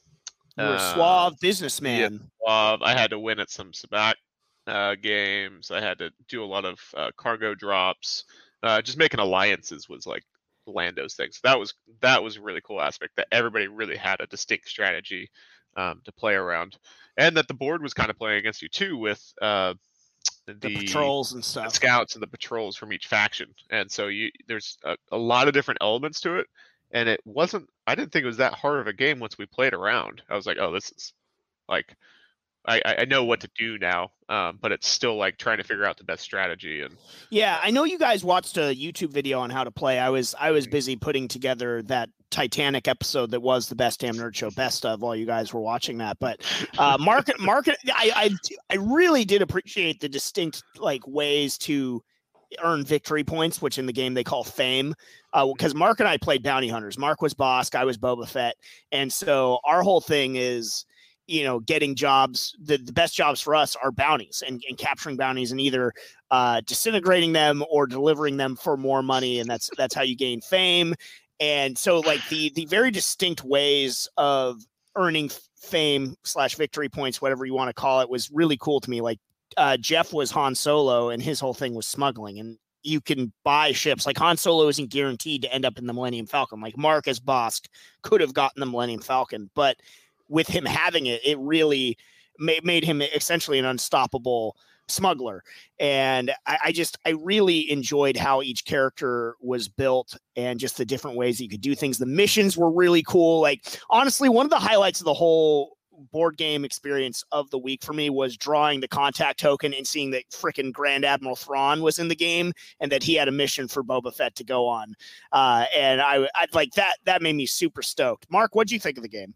You were a uh, suave businessman. suave. I had to win at some sabacc uh, games. I had to do a lot of uh, cargo drops. Uh, just making alliances was like Lando's thing. So that was that was a really cool aspect that everybody really had a distinct strategy um, to play around, and that the board was kind of playing against you too with uh, the, the patrols and the stuff. scouts and the patrols from each faction. And so you there's a, a lot of different elements to it, and it wasn't. I didn't think it was that hard of a game once we played around. I was like, oh, this is like. I, I know what to do now, um, but it's still like trying to figure out the best strategy. And Yeah, I know you guys watched a YouTube video on how to play. I was I was busy putting together that Titanic episode that was the Best Damn Nerd Show best of while you guys were watching that. But uh, market market, I, I I really did appreciate the distinct like ways to earn victory points, which in the game they call fame. Because uh, Mark and I played bounty hunters. Mark was Bosk, I was Boba Fett, and so our whole thing is, you know, getting jobs. The, the best jobs for us are bounties and, and capturing bounties and either uh, disintegrating them or delivering them for more money. And that's, that's how you gain fame. And so like the, the very distinct ways of earning fame slash victory points, whatever you want to call it, was really cool to me. Like uh, Jeff was Han Solo and his whole thing was smuggling, and you can buy ships. Like Han Solo isn't guaranteed to end up in the Millennium Falcon. Like Marcus Bosk could have gotten the Millennium Falcon, but with him having it, it really made, made him essentially an unstoppable smuggler. And I, I just, I really enjoyed how each character was built and just the different ways that you could do things. The missions were really cool. Like, honestly, one of the highlights of the whole board game experience of the week for me was drawing the contact token and seeing that frickin' Grand Admiral Thrawn was in the game and that he had a mission for Boba Fett to go on. Uh, and I, I like that, that made me super stoked. Mark, what'd you think of the game?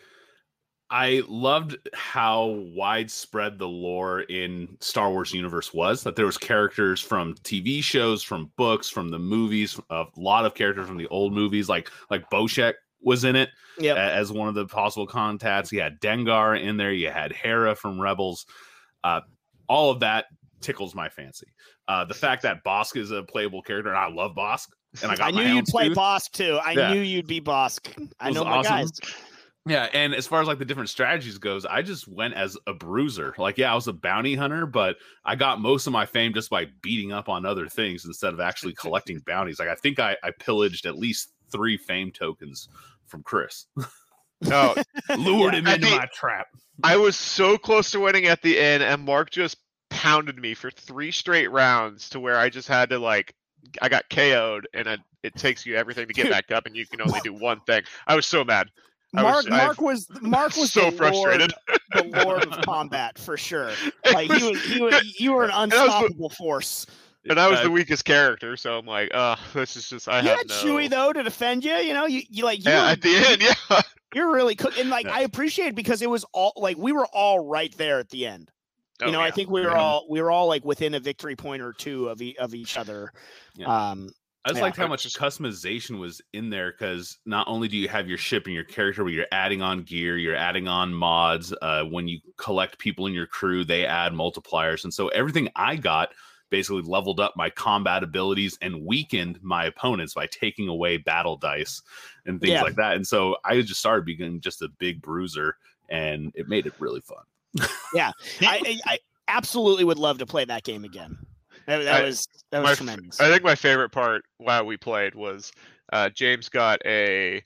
I loved how widespread the lore in Star Wars universe was, that there was characters from T V shows, from books, from the movies, a lot of characters from the old movies, like like Boshek was in it Yep. as one of the possible contacts. You had Dengar in there. You had Hera from Rebels. Uh, all of that tickles my fancy. Uh, the fact that Bosk is a playable character, and I love Bosk, and I got I knew my you'd play houndstooth. Bosk too. I Yeah. knew you'd be Bosk. I Was know my awesome. guys. Yeah, and as far as like the different strategies goes, I just went as a bruiser. Like, yeah, I was a bounty hunter, but I got most of my fame just by beating up on other things instead of actually collecting bounties. Like, I think I, I pillaged at least three fame tokens from Chris. no, Lured Yeah, him I into think- my trap. I was so close to winning at the end, and Mark just pounded me for three straight rounds to where I just had to like, I got K O'd, and it, it takes you everything to get back up, and you can only do one thing. I was so mad. I Mark was, Mark I've- was Mark was so the frustrated. Lord, the Lord of combat for sure. Like he was, he was, you were an I was the- unstoppable force. And I was Uh, the weakest character, so I'm like, uh, this is just I You have had no. Chewie though to defend you. You know, you, you like you Yeah, were, at the end, yeah. you're really cook and like Yeah. I appreciate it because it was all like we were all right there at the end. You Oh, know, I yeah. think we were Yeah. all we were all like within a victory point or two of e- of each other. Yeah. Um, I just Yeah. liked how It's much just- customization was in there because not only do you have your ship and your character, but you're adding on gear, you're adding on mods. Uh, when you collect people in your crew, they add multipliers, and so everything I got basically leveled up my combat abilities and weakened my opponents by taking away battle dice and things Yeah. like that. And so I just started becoming just a big bruiser, and it made it really fun. yeah, I, I, I absolutely would love to play that game again. That, that I- was that my was f- tremendous. I think my favorite part while we played was uh, James got a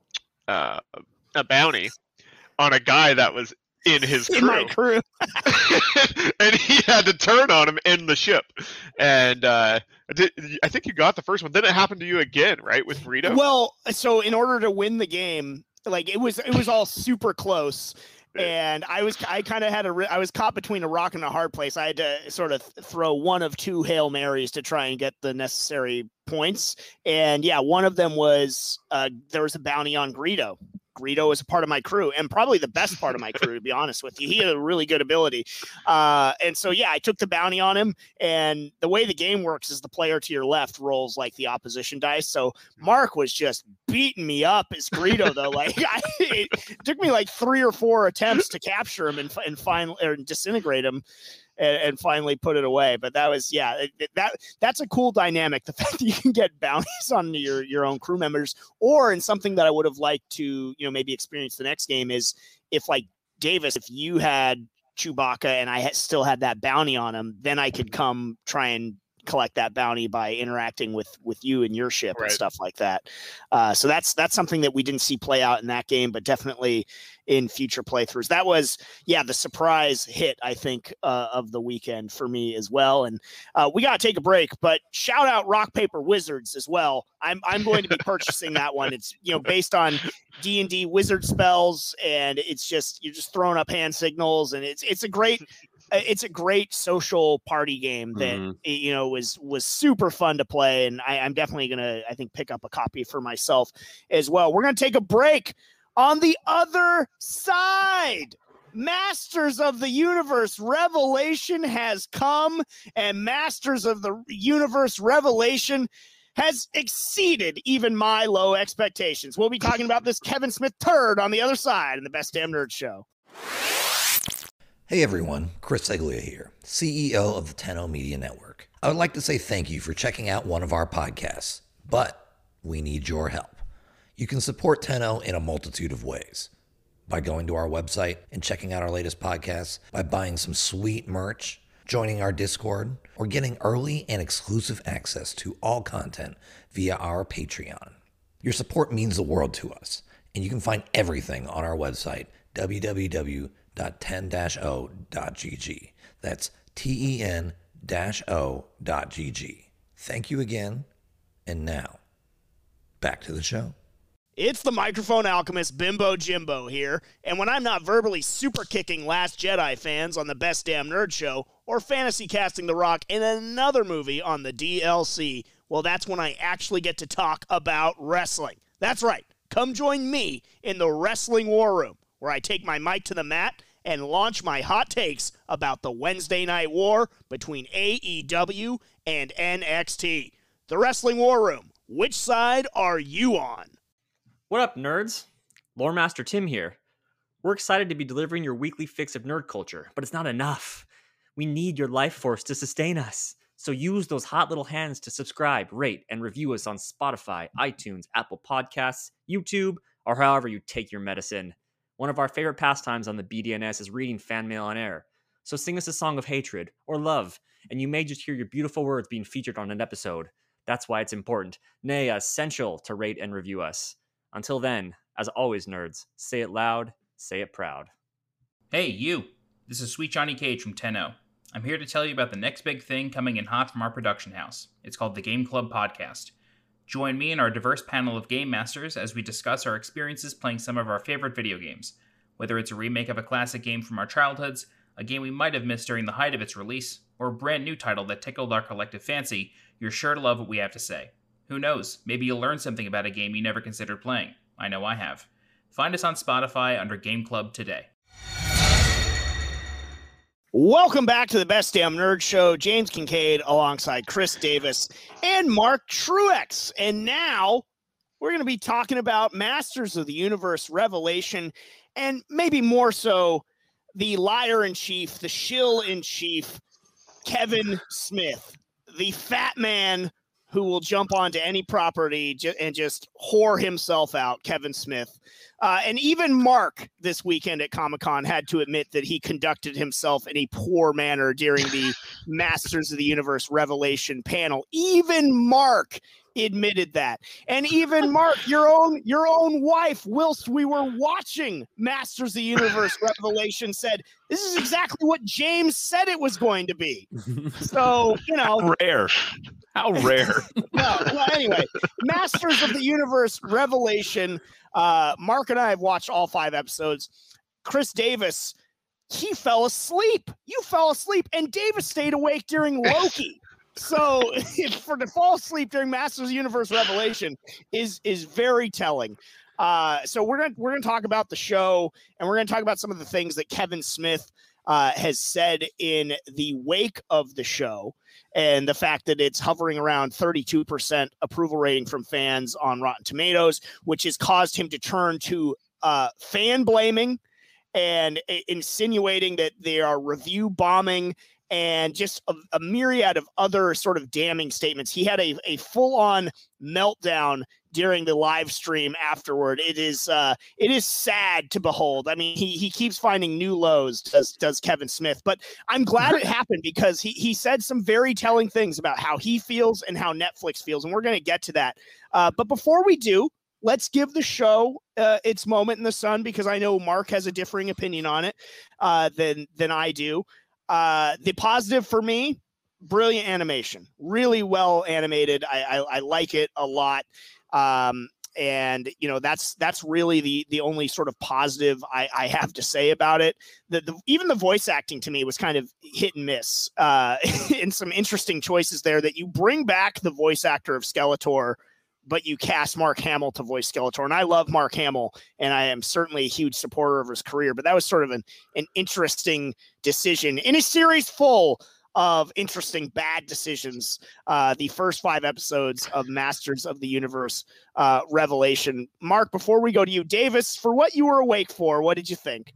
uh, a bounty on a guy that was in his In my crew, crew. and he had to turn on him in the ship. And uh, I did- I think you got the first one. Then it happened to you again, right, with Rito? Well, so in order to win the game, like it was it was all super close. And I was, I kind of had a, I was caught between a rock and a hard place. I had to sort of throw one of two Hail Marys to try and get the necessary points. And yeah, one of them was, uh, there was a bounty on Greedo. Greedo was a part of my crew and probably the best part of my crew, to be honest with you. He had a really good ability. Uh, and so, yeah, I took the bounty on him. And the way the game works is the player to your left rolls like the opposition dice. So Mark was just beating me up as Greedo, though. Like I, it took me like three or four attempts to capture him and, and finally or disintegrate him. And, and finally put it away. But that was, yeah, it, it- that that's a cool dynamic. The fact that you can get bounties on your your own crew members, or in something that I would have liked to, you know, maybe experience the next game is if like Davis, if you had Chewbacca and I had, still had that bounty on him, then I could come try and collect that bounty by interacting with with you and your ship and Right. stuff like that. Uh, so that's that's something that we didn't see play out in that game, but definitely in future playthroughs. That was, yeah, the surprise hit, I think, uh, of the weekend for me as well. And uh, we got to take a break, but shout out Rock Paper Wizards as well. I'm I'm going to be purchasing that one. It's, you know, based on D and D wizard spells, and it's just you're just throwing up hand signals, and it's it's a great it's a great social party game that Mhm. you know was was super fun to play, and I, I'm definitely gonna I think pick up a copy for myself as well. We're gonna take a break. On the other side, Masters of the Universe Revelation has come, and Masters of the Universe Revelation has exceeded even my low expectations. We'll be talking about this Kevin Smith turd on the other side in the Best Damn Nerd Show. Hey everyone, Chris Seglia here, C E O of the ten oh Media Network. I would like to say thank you for checking out one of our podcasts, but we need your help. You can support ten oh in a multitude of ways. By going to our website and checking out our latest podcasts, by buying some sweet merch, joining our Discord, or getting early and exclusive access to all content via our Patreon. Your support means the world to us, and you can find everything on our website, w w w dot ten o dot g g. That's T E N o dot g g. Thank you again, and now, back to the show. It's the microphone alchemist Bimbo Jimbo here, and when I'm not verbally super kicking Last Jedi fans on the Best Damn Nerd Show, or fantasy casting The Rock in another movie on the D L C, well, that's when I actually get to talk about wrestling. That's right, come join me in the Wrestling War Room, where I take my mic to the mat and launch my hot takes about the Wednesday Night War between A E W and N X T. The Wrestling War Room, which side are you on? What up, nerds? Lore Master Tim here. We're excited to be delivering your weekly fix of nerd culture, but it's not enough. We need your life force to sustain us. So use those hot little hands to subscribe, rate, and review us on Spotify, iTunes, Apple Podcasts, YouTube, or however you take your medicine. One of our favorite pastimes on the B D N S is reading fan mail on air. So sing us a song of hatred or love, and you may just hear your beautiful words being featured on an episode. That's why it's important, nay, essential to rate and review us. Until then, as always, nerds, say it loud, say it proud. Hey, you! This is Sweet Johnny Cage from ten oh. I'm here to tell you about the next big thing coming in hot from our production house. It's called the Game Club Podcast. Join me and our diverse panel of game masters as we discuss our experiences playing some of our favorite video games. Whether it's a remake of a classic game from our childhoods, a game we might have missed during the height of its release, or a brand new title that tickled our collective fancy, you're sure to love what we have to say. Who knows, maybe you'll learn something about a game you never considered playing. I know I have. Find us on Spotify under Game Club today. Welcome back to the Best Damn Nerd Show. James Kincaid alongside Chris Davis and Mark Truex. And now we're going to be talking about Masters of the Universe Revelation, and maybe more so the liar-in-chief, the shill-in-chief, Kevin Smith, the fat man who will jump onto any property ju- and just whore himself out, Kevin Smith. Uh, and even Mark this weekend at Comic-Con had to admit that he conducted himself in a poor manner during the Masters of the Universe Revelation panel. Even Mark admitted that. And even Mark, your own your own wife, whilst we were watching Masters of the Universe Revelation, said, this is exactly what James said it was going to be. So, you know. How rare. How rare. well, well, anyway, Masters of the Universe Revelation. Uh, Mark and I have watched all five episodes. Chris Davis, he fell asleep. You fell asleep, and Davis stayed awake during Loki. So for to fall asleep during Masters of the Universe Revelation is is very telling. Uh, so we're gonna we're gonna talk about the show, and we're gonna talk about some of the things that Kevin Smith uh, has said in the wake of the show, and the fact that it's hovering around thirty-two percent approval rating from fans on Rotten Tomatoes, which has caused him to turn to uh, fan blaming and uh, insinuating that they are review bombing, and just a, a myriad of other sort of damning statements. He had a, a full-on meltdown during the live stream afterward. It is uh, it is sad to behold. I mean, he he keeps finding new lows, does, does Kevin Smith. But I'm glad it happened, because he, he said some very telling things about how he feels and how Netflix feels, and we're going to get to that. Uh, but before we do, let's give the show uh, its moment in the sun, because I know Mark has a differing opinion on it uh, than than I do. Uh, the positive for me, brilliant animation, really well animated. I, I, I like it a lot. Um, and you know, that's, that's really the, the only sort of positive I, I have to say about it. The, the, even the voice acting to me was kind of hit and miss, uh, and some interesting choices there, that you bring back the voice actor of Skeletor, but you cast Mark Hamill to voice Skeletor. And I love Mark Hamill, and I am certainly a huge supporter of his career, but that was sort of an, an interesting decision in a series full of interesting bad decisions. Uh, the first five episodes of Masters of the Universe uh, Revelation. Mark, before we go to you, Davis, for what you were awake for, what did you think?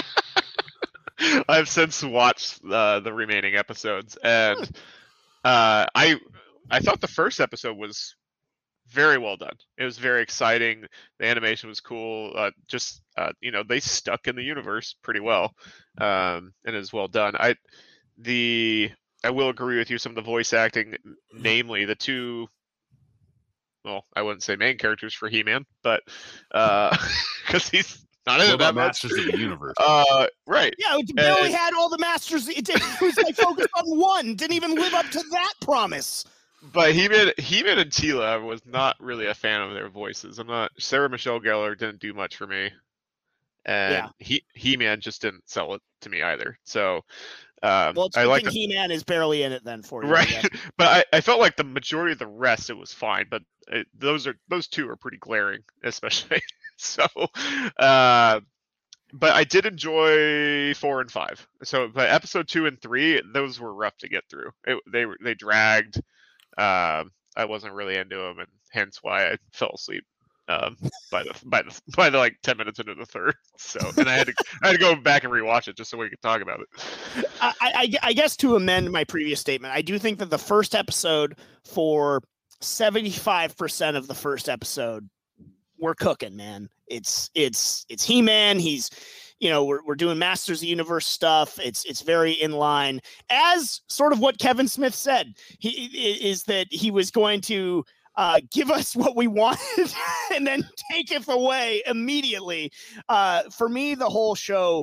I've since watched uh, the remaining episodes, and uh, I I thought the first episode was very well done. It was very exciting. The animation was cool. Uh, just uh, you know, they stuck in the universe pretty well, um, and it was well done. I the I will agree with you. Some of the voice acting, namely the two, well, I wouldn't say main characters for He-Man, but because uh, he's not in it that much. Masters of the Universe. Uh, right. Yeah, it barely and, had all the Masters. It, it was like focused on one. Didn't even live up to that promise. But He-Man, He-Man and Teela was not really a fan of their voices. I'm not. Sarah Michelle Gellar didn't do much for me, and yeah. he He-Man just didn't sell it to me either. So, um, well, it's I like He-Man is barely in it then for you, right? But I, I felt like the majority of the rest it was fine. But it, those are those two are pretty glaring, especially. so, uh, but I did enjoy four and five. So, but episode two and three, those were rough to get through. It, they were they dragged. Um, I wasn't really into them, and hence why I fell asleep um, by the by the by the like ten minutes into the third. So, and I had to I had to go back and rewatch it just so we could talk about it. I, I, I guess to amend my previous statement, I do think that the first episode, for seventy-five percent of the first episode, we're cooking, man. It's it's it's He-Man. He's You know, we're we're doing Masters of the Universe stuff. It's it's very in line, as sort of what Kevin Smith said. He is that he was going to uh, give us what we wanted and then take it away immediately. Uh, for me, the whole show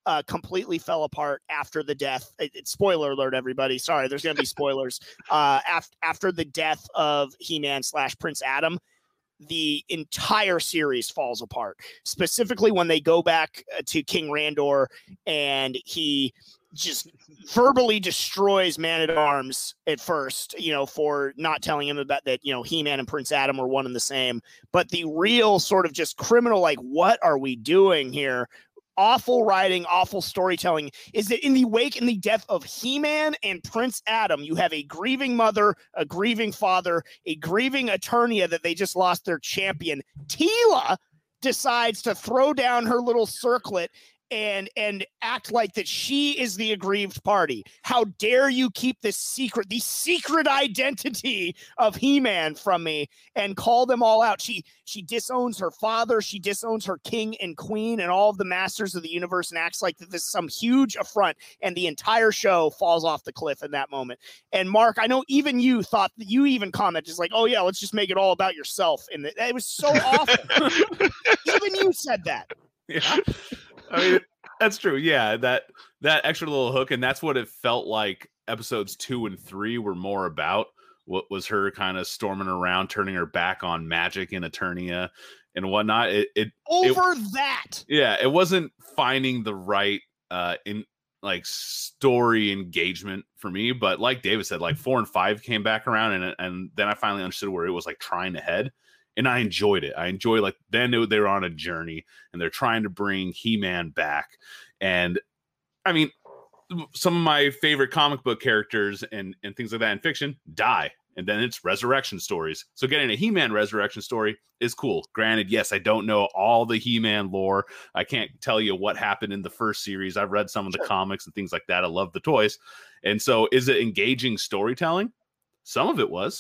uh, completely fell apart after the death. It, it, spoiler alert, everybody. Sorry, there's going to be spoilers. uh, after, after the death of He-Man slash Prince Adam, the entire series falls apart. Specifically when they go back to King Randor and he just verbally destroys Man-at-Arms at first, you know, for not telling him about that, you know, He-Man and Prince Adam were one and the same. But the real sort of just criminal, like, what are we doing here? Awful writing, awful storytelling is that in the wake and the death of He-Man and Prince Adam, you have a grieving mother, a grieving father, a grieving Eternia that they just lost their champion. Teela decides to throw down her little circlet and and act like that she is the aggrieved party. How dare you keep this secret, the secret identity of He-Man from me and call them all out. She she disowns her father, she disowns her king and queen and all of the masters of the universe and acts like that this is some huge affront, and the entire show falls off the cliff in that moment. And Mark, I know even you thought that you even commented just like, oh yeah, let's just make it all about yourself. And it was so awful. Even you said that. Yeah. I mean, that's true. Yeah, that that extra little hook, and that's what it felt like episodes two and three were more about. What was her kind of storming around, turning her back on magic and Eternia and whatnot. It, it over it, that. Yeah, it wasn't finding the right uh in like story engagement for me. But like David said, like four and five came back around, and and then I finally understood where it was like trying ahead. And I enjoyed it. I enjoy like then they were on a journey and they're trying to bring He-Man back. And I mean, some of my favorite comic book characters and, and things like that in fiction die. And then it's resurrection stories. So getting a He-Man resurrection story is cool. Granted, yes, I don't know all the He-Man lore. I can't tell you what happened in the first series. I've read some of the comics and things like that. I love the toys. And so is it engaging storytelling? Some of it was.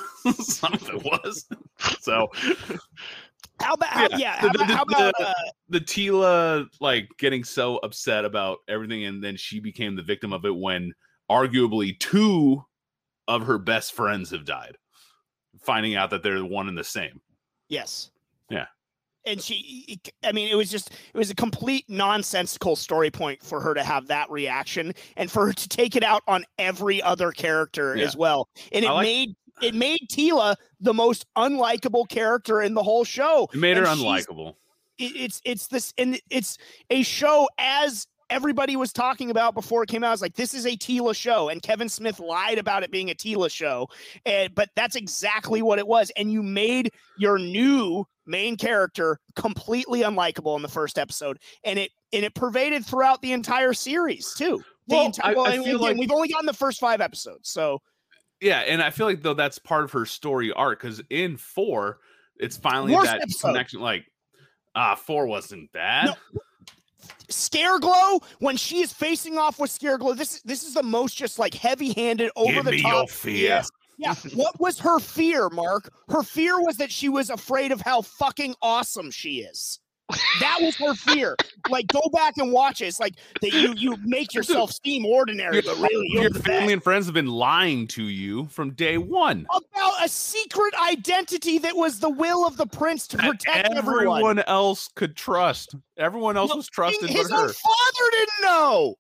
Some of it was. So how about how, yeah, yeah how, the, the, how about the, uh, the Teela like getting so upset about everything, and then she became the victim of it when arguably two of her best friends have died, finding out that they're one and the same. Yes. Yeah. And she, I mean, it was just, it was a complete nonsensical story point for her to have that reaction and for her to take it out on every other character yeah. as well. And it like, made, it made Teela the most unlikable character in the whole show. It made her and unlikable. It, it's, it's this, and it's a show as everybody was talking about before it came out. I was like, this is a Teela show. And Kevin Smith lied about it being a Teela show. And, but that's exactly what it was. And you made your new main character completely unlikable in the first episode. And it, and it pervaded throughout the entire series too. The well, entire, I, well, I and feel again, like we've only gotten the first five episodes. So yeah. And I feel like though that's part of her story arc. Cause in four, it's finally Worst that episode. connection. Like, ah, uh, four wasn't bad. No. Scareglow, when she is facing off with Scareglow, this this is the most just like heavy-handed, over Give the me top. your fear. Yeah. What was her fear, Mark? Her fear was that she was afraid of how fucking awesome she is. That was her fear. Like, go back and watch it. It's like that you you make yourself seem ordinary, but really you're your the family best. and friends have been lying to you from day one About a secret identity that was the will of the prince to that protect everyone everyone. else could trust. Everyone else No, was trusted his but own her. father didn't know.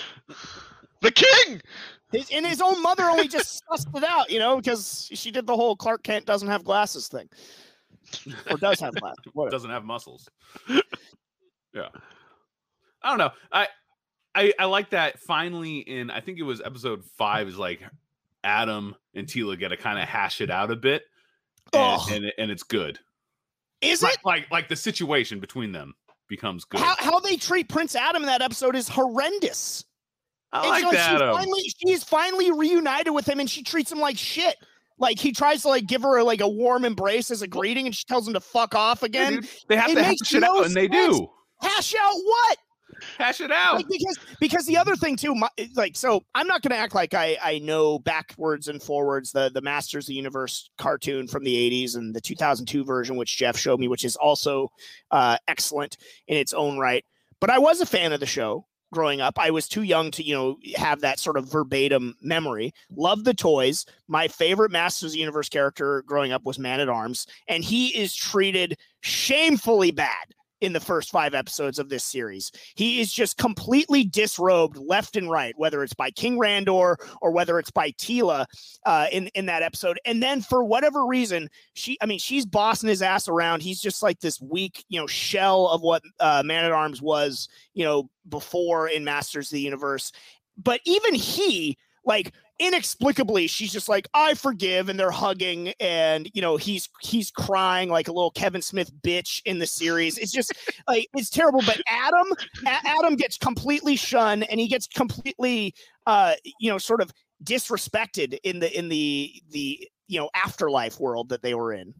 The king. His, and his own mother only just sussed it out, you know, because she did the whole Clark Kent doesn't have glasses thing. Or does have glasses. Whatever. Doesn't have muscles. Yeah. I don't know. I, I I like that finally in, I think it was episode five, is like Adam and Teela get to kind of hash it out a bit. And, and, and it's good. Is like, it? Like, like the situation between them becomes good. How, how they treat Prince Adam in that episode is horrendous. I and like so that. She's finally, she's finally reunited with him, and she treats him like shit. Like, he tries to like give her like a warm embrace as a greeting, and she tells him to fuck off again. Yeah, dude, they have it to hash it out, and they do. Hash out what? Hash it out. Like, because because the other thing too, my, like, so I'm not going to act like I I know backwards and forwards the the Masters of the Universe cartoon from the eighties and the two thousand two version, which Jeff showed me, which is also uh, excellent in its own right. But I was a fan of the show growing up. I was too young to, you know, have that sort of verbatim memory. Loved the toys. My favorite Masters of the Universe character growing up was Man-at-Arms, and he is treated shamefully bad in the first five episodes of this series. He is just completely disrobed left and right, whether it's by King Randor or whether it's by Teela uh, in, in that episode. And then for whatever reason, she, I mean, she's bossing his ass around. He's just like this weak, you know, shell of what uh, Man-at-Arms was, you know, before in Masters of the Universe. But even he, like, inexplicably, she's just like, I forgive, and they're hugging, and you know he's he's crying like a little Kevin Smith bitch in the series. It's just like, it's terrible. But Adam A- Adam gets completely shunned, and he gets completely uh you know sort of disrespected in the in the the you know afterlife world that they were in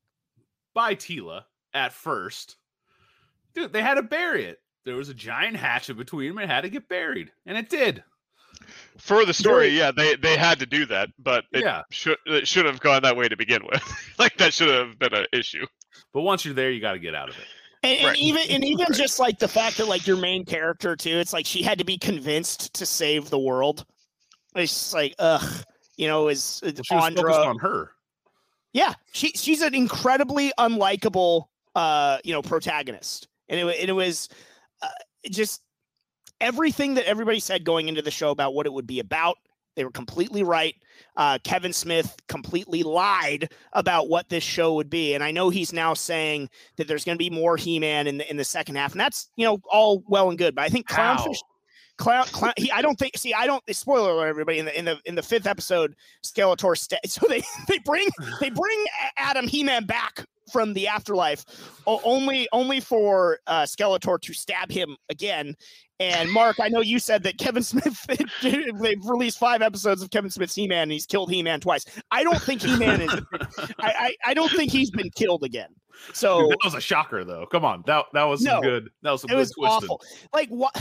by Teela at first. Dude, they had to bury it. There was a giant hatchet between them, and it had to get buried, and it did. For the story, yeah, they, they had to do that, but it yeah. should it should have gone that way to begin with. Like that should have been an issue. But once you're there, you got to get out of it. And, and Right. even and even Right. just like the fact that like your main character too, it's like she had to be convinced to save the world. It's just like ugh, you know, is Well, she was Andra. focused on her. Yeah, she she's an incredibly unlikable uh you know protagonist, and it, wa- and it was uh, just everything that everybody said going into the show about what it would be about. They were completely right. Uh, Kevin Smith completely lied about what this show would be, and I know he's now saying that there's going to be more He-Man in the in the second half, and that's you know all well and good. But I think Clownfish, Clown, Clown he, I don't think. See, I don't. Spoiler alert, everybody. In the in the in the fifth episode, Skeletor. St- so they they bring they bring Adam He-Man back from the afterlife, o- only only for uh, Skeletor to stab him again. And Mark, I know you said that Kevin Smith, they've released five episodes of Kevin Smith's He-Man, and he's killed He-Man twice. I don't think He-Man is, I, I, I don't think he's been killed again. So Dude, that was a shocker, though. Come on, that that was some No, good. That was some it good was twisted. awful. Like what?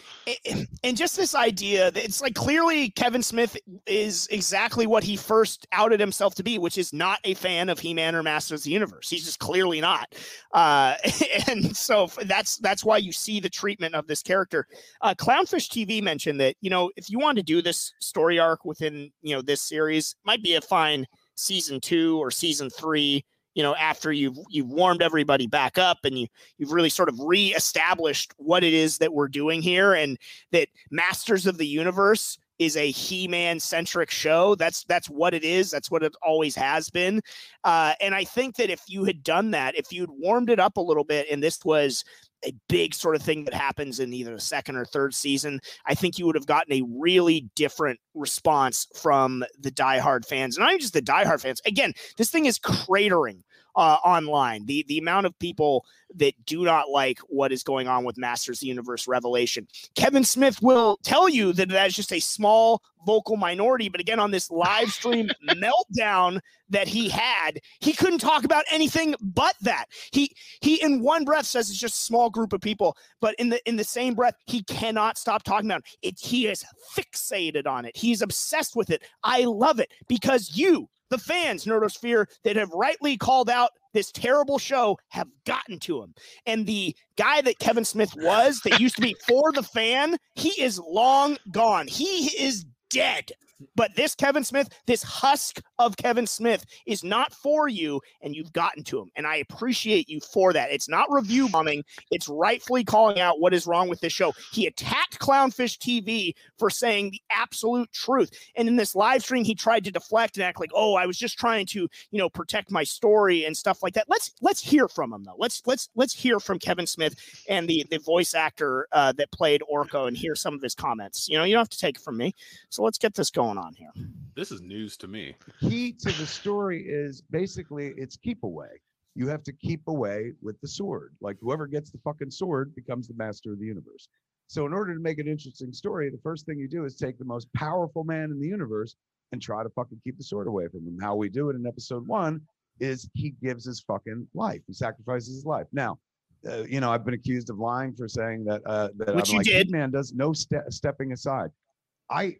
And just this idea that it's like clearly Kevin Smith is exactly what he first outed himself to be, which is not a fan of He-Man or Masters of the Universe. He's just clearly not. Uh, and so that's that's why you see the treatment of this character. Uh, Clownfish T V mentioned that, you know, if you want to do this story arc within, you know, this series, might be a fine season two or season three, you know, after you've you've warmed everybody back up and you you've really sort of reestablished what it is that we're doing here, and that Masters of the Universe is a He-Man centric show. That's that's what it is. That's what it always has been. Uh, and I think that if you had done that, if you'd warmed it up a little bit, and this was a big sort of thing that happens in either the second or third season, I think you would have gotten a really different response from the diehard fans. And not even just the diehard fans. Again, this thing is cratering uh, online. The the amount of people that do not like what is going on with Masters of the Universe Revelation. Kevin Smith will tell you that that is just a small vocal minority, but again, on this live stream meltdown that he had, he couldn't talk about anything but that. He he in one breath says it's just a small group of people, but in the in the same breath, he cannot stop talking about it. it he is fixated on it. He's obsessed with it. I love it because you, the fans, Nerdosphere, that have rightly called out this terrible show, have gotten to him. And the guy that Kevin Smith was, that used to be for the fan, he is long gone. He is dead. But this Kevin Smith, this husk of Kevin Smith is not for you, and you've gotten to him. And I appreciate you for that. It's not review bombing. It's rightfully calling out what is wrong with this show. He attacked Clownfish T V for saying the absolute truth. And in this live stream, he tried to deflect and act like, oh, I was just trying to, you know, protect my story and stuff like that. Let's let's hear from him, though. Let's let's let's hear from Kevin Smith and the, the voice actor uh, that played Orko and hear some of his comments. You know, you don't have to take it from me. So let's get this going on here. This is news to me. Key to the story is basically it's keep away. You have to keep away with the sword. Like whoever gets the fucking sword becomes the master of the universe. So in order to make an interesting story, the first thing you do is take the most powerful man in the universe and try to fucking keep the sword away from him. How we do it in episode one is he gives his fucking life. He sacrifices his life. Now, uh, you know, I've been accused of lying for saying that uh, that Which I'm you like, did. He-Man does no ste- stepping aside. I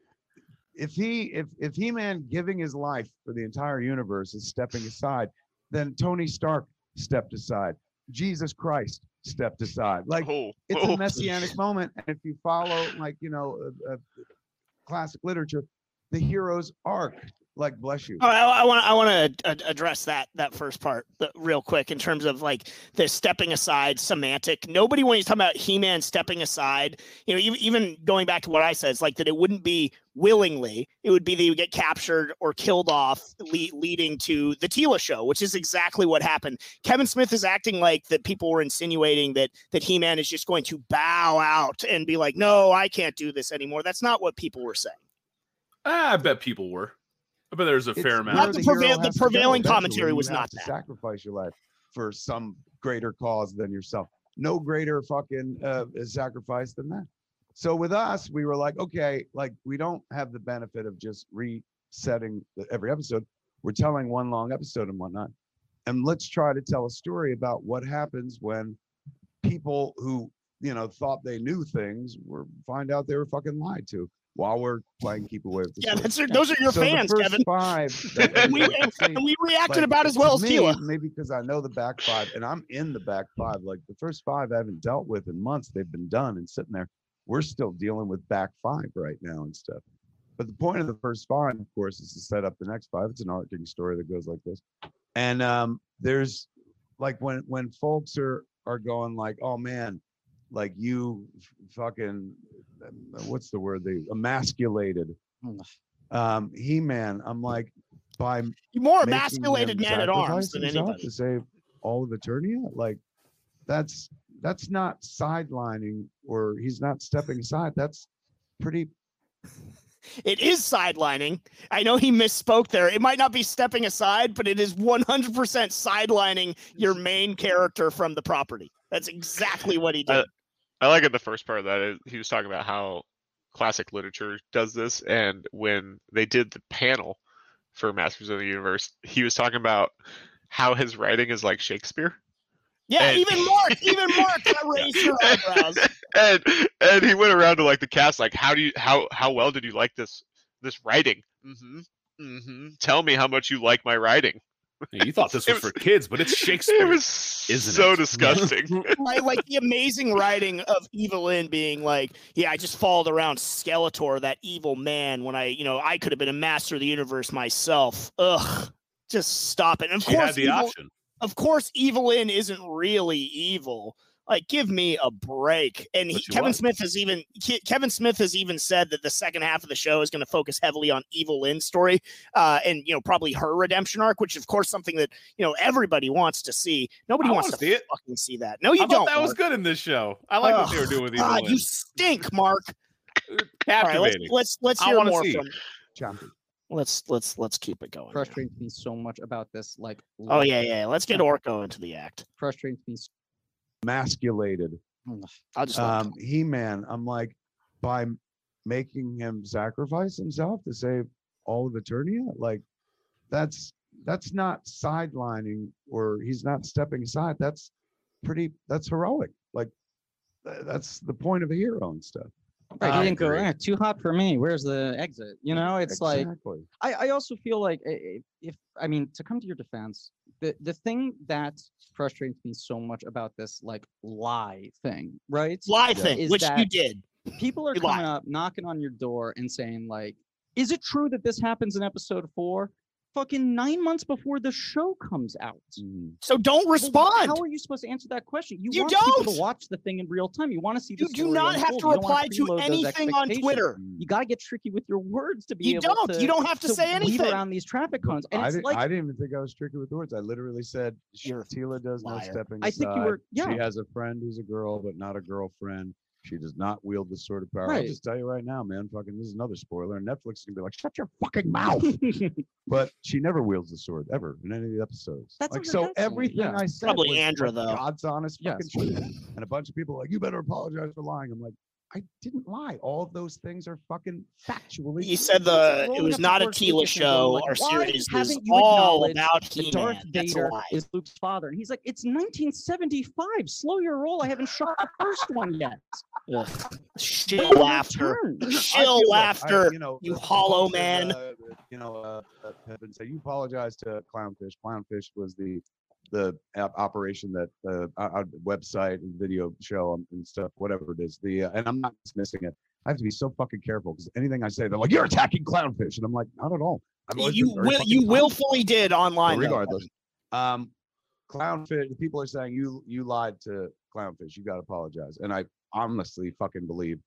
if he if if He-Man giving his life for the entire universe is stepping aside, then Tony Stark stepped aside. Jesus Christ stepped aside. Like Oh, it's oh. a messianic moment. And if you follow like, you know, uh, uh, classic literature, the hero's arc, like, bless you. Oh, I want I want to address that that first part the, real quick in terms of like the stepping aside semantic. Nobody, when he's talking about He-Man stepping aside, you know, even, even going back to what I said, it's like that it wouldn't be willingly. It would be that he would get captured or killed off, le- leading to the Teela show, which is exactly what happened. Kevin Smith is acting like that people were insinuating that that He-Man is just going to bow out and be like, no, I can't do this anymore. That's not what people were saying. I bet people were. I bet there's a It's fair amount. Not the, where hero prevail- the has to go prevailing eventually. commentary You was have not to that. sacrifice your life for some greater cause than yourself. No greater fucking uh, sacrifice than that. So with us, we were like, okay, like we don't have the benefit of just resetting the, every episode. We're telling one long episode and whatnot. And let's try to tell a story about what happens when people who, you know, thought they knew things were find out they were fucking lied to while we're playing Keep Away with the Yeah, Sword. that's your, those are your So the fans, first Kevin. Five that and, we, and, and we reacted about as well as to me, Teela. maybe because I know the back five and I'm in the back five. Like the first five I haven't dealt with in months. They've been done and sitting there. We're still dealing with back five right now and stuff. But the point of the first five, of course, is to set up the next five. It's an arcing story that goes like this. And um, there's like when when folks are are going like, oh man, like you fucking, what's the word? They emasculated um, He-Man. I'm like, by You're more making emasculated him man at arms sacrifice than himself anybody. to save all of Eternia, like that's that's not sidelining, or he's not stepping aside. That's pretty. It is sidelining. I know he misspoke there. It might not be stepping aside, but it is one hundred percent sidelining your main character from the property. That's exactly what he did. I, I like it. The first part of that is he was talking about how classic literature does this, and when they did the panel for Masters of the Universe, he was talking about how his writing is like Shakespeare. Yeah, and, even Mark, even Mark got raised your eyebrows. And and he went around to like the cast, like, how do you how how well did you like this this writing? Mm-hmm. Mm-hmm. Tell me how much you like my writing. Yeah, you thought this was, was for kids, but it's Shakespeare. It was isn't so it? disgusting. like, like the amazing writing of Evelyn being like, yeah, I just followed around Skeletor, that evil man, when I, you know, I could have been a master of the universe myself. Ugh, just stop it. And of She course, had the Evil- option. Of course, Evelyn isn't really evil. Like, give me a break. And he, But she Kevin was. Smith has even Ke- Kevin Smith has even said that the second half of the show is going to focus heavily on Evelyn's story, uh, and you know probably her redemption arc, which is, of course, something that you know everybody wants to see. Nobody I wants wanna to see it. fucking see that. No, you I don't. thought that was Mark. good in this show. I like what they were Ugh, doing with God, Evelyn. you stink, Mark. All right, let's Captivating. let's, let's I hear wanna more see. from. Champion. Let's let's let's keep it going. here. Frustrates me so much about this. Like, Oh yeah, yeah. Let's get Orko into the act. frustrates me. So Emasculated I'll just. let him um, He-Man. I'm like, by making him sacrifice himself to save all of Eternia, like that's that's not sidelining, or he's not stepping aside. That's pretty. That's heroic. Like th- that's the point of a hero and stuff. Right, I he didn't go, agree. "Eh, too hot for me. Where's the exit?" You know, it's like Exactly. I, I also feel like i- i- if I mean to come to your defense, the the thing that frustrates me so much about this like lie thing, right? Lie Yeah. thing, is which you that did. People are You coming lied. up, knocking on your door and saying like, "Is it true that this happens in episode four?" Fucking nine months before the show comes out. So don't Well, respond. how are you supposed to answer that question? You, You want people don't. to watch the thing in real time. You want to see the You do story not have unfold. to You don't wanna reply to preload those anything on expectations. Twitter. You got to get tricky with your words to be You able don't. to. You don't have to say weave anything. around these traffic cones. And I it's didn't, like I didn't even think I was tricky with words. I literally said You're a Teela does no liar. stepping I aside. think you were- yeah. She has a friend who's a girl, but not a girlfriend. She does not wield the sword of power. I'll Right. just tell you right now, man. Fucking, this is another spoiler. And Netflix is gonna be like, shut your fucking mouth. But she never wields the sword ever in any of the episodes. That's like so, reprehensible, everything yeah. I said Probably was Andra, like though. God's honest fucking Yes. truth. And a bunch of people are like, you better apologize for lying. I'm like, I didn't lie. All of those things are fucking factually. You said true. the it rolling was up not a the first Teela weekend and going show. like, Our "Why series is haven't you all acknowledged about that He-Man. Darth That's a Vader lie. is Luke's father?" And he's like, "It's nineteen seventy-five. Slow your roll. I haven't shot the first one yet." Ugh. Shill Wait your laughter. turn. I Shill feel- look, I- laughter. you know, you uh, hollow folks said, man. uh, you know, uh, uh, have been say you apologize to Clownfish. Clownfish was the the app operation that uh, uh, website and video show and- and stuff, whatever it is. The uh, and I'm not dismissing it. I have to be so fucking careful because anything I say, they're like, "You're attacking Clownfish," and I'm like, not at all. I've always You been very will, fucking you kind. willfully did online. But though, regardless, um, Clownfish. People are saying you you lied to Clownfish. You got to apologize. And I honestly fucking believe,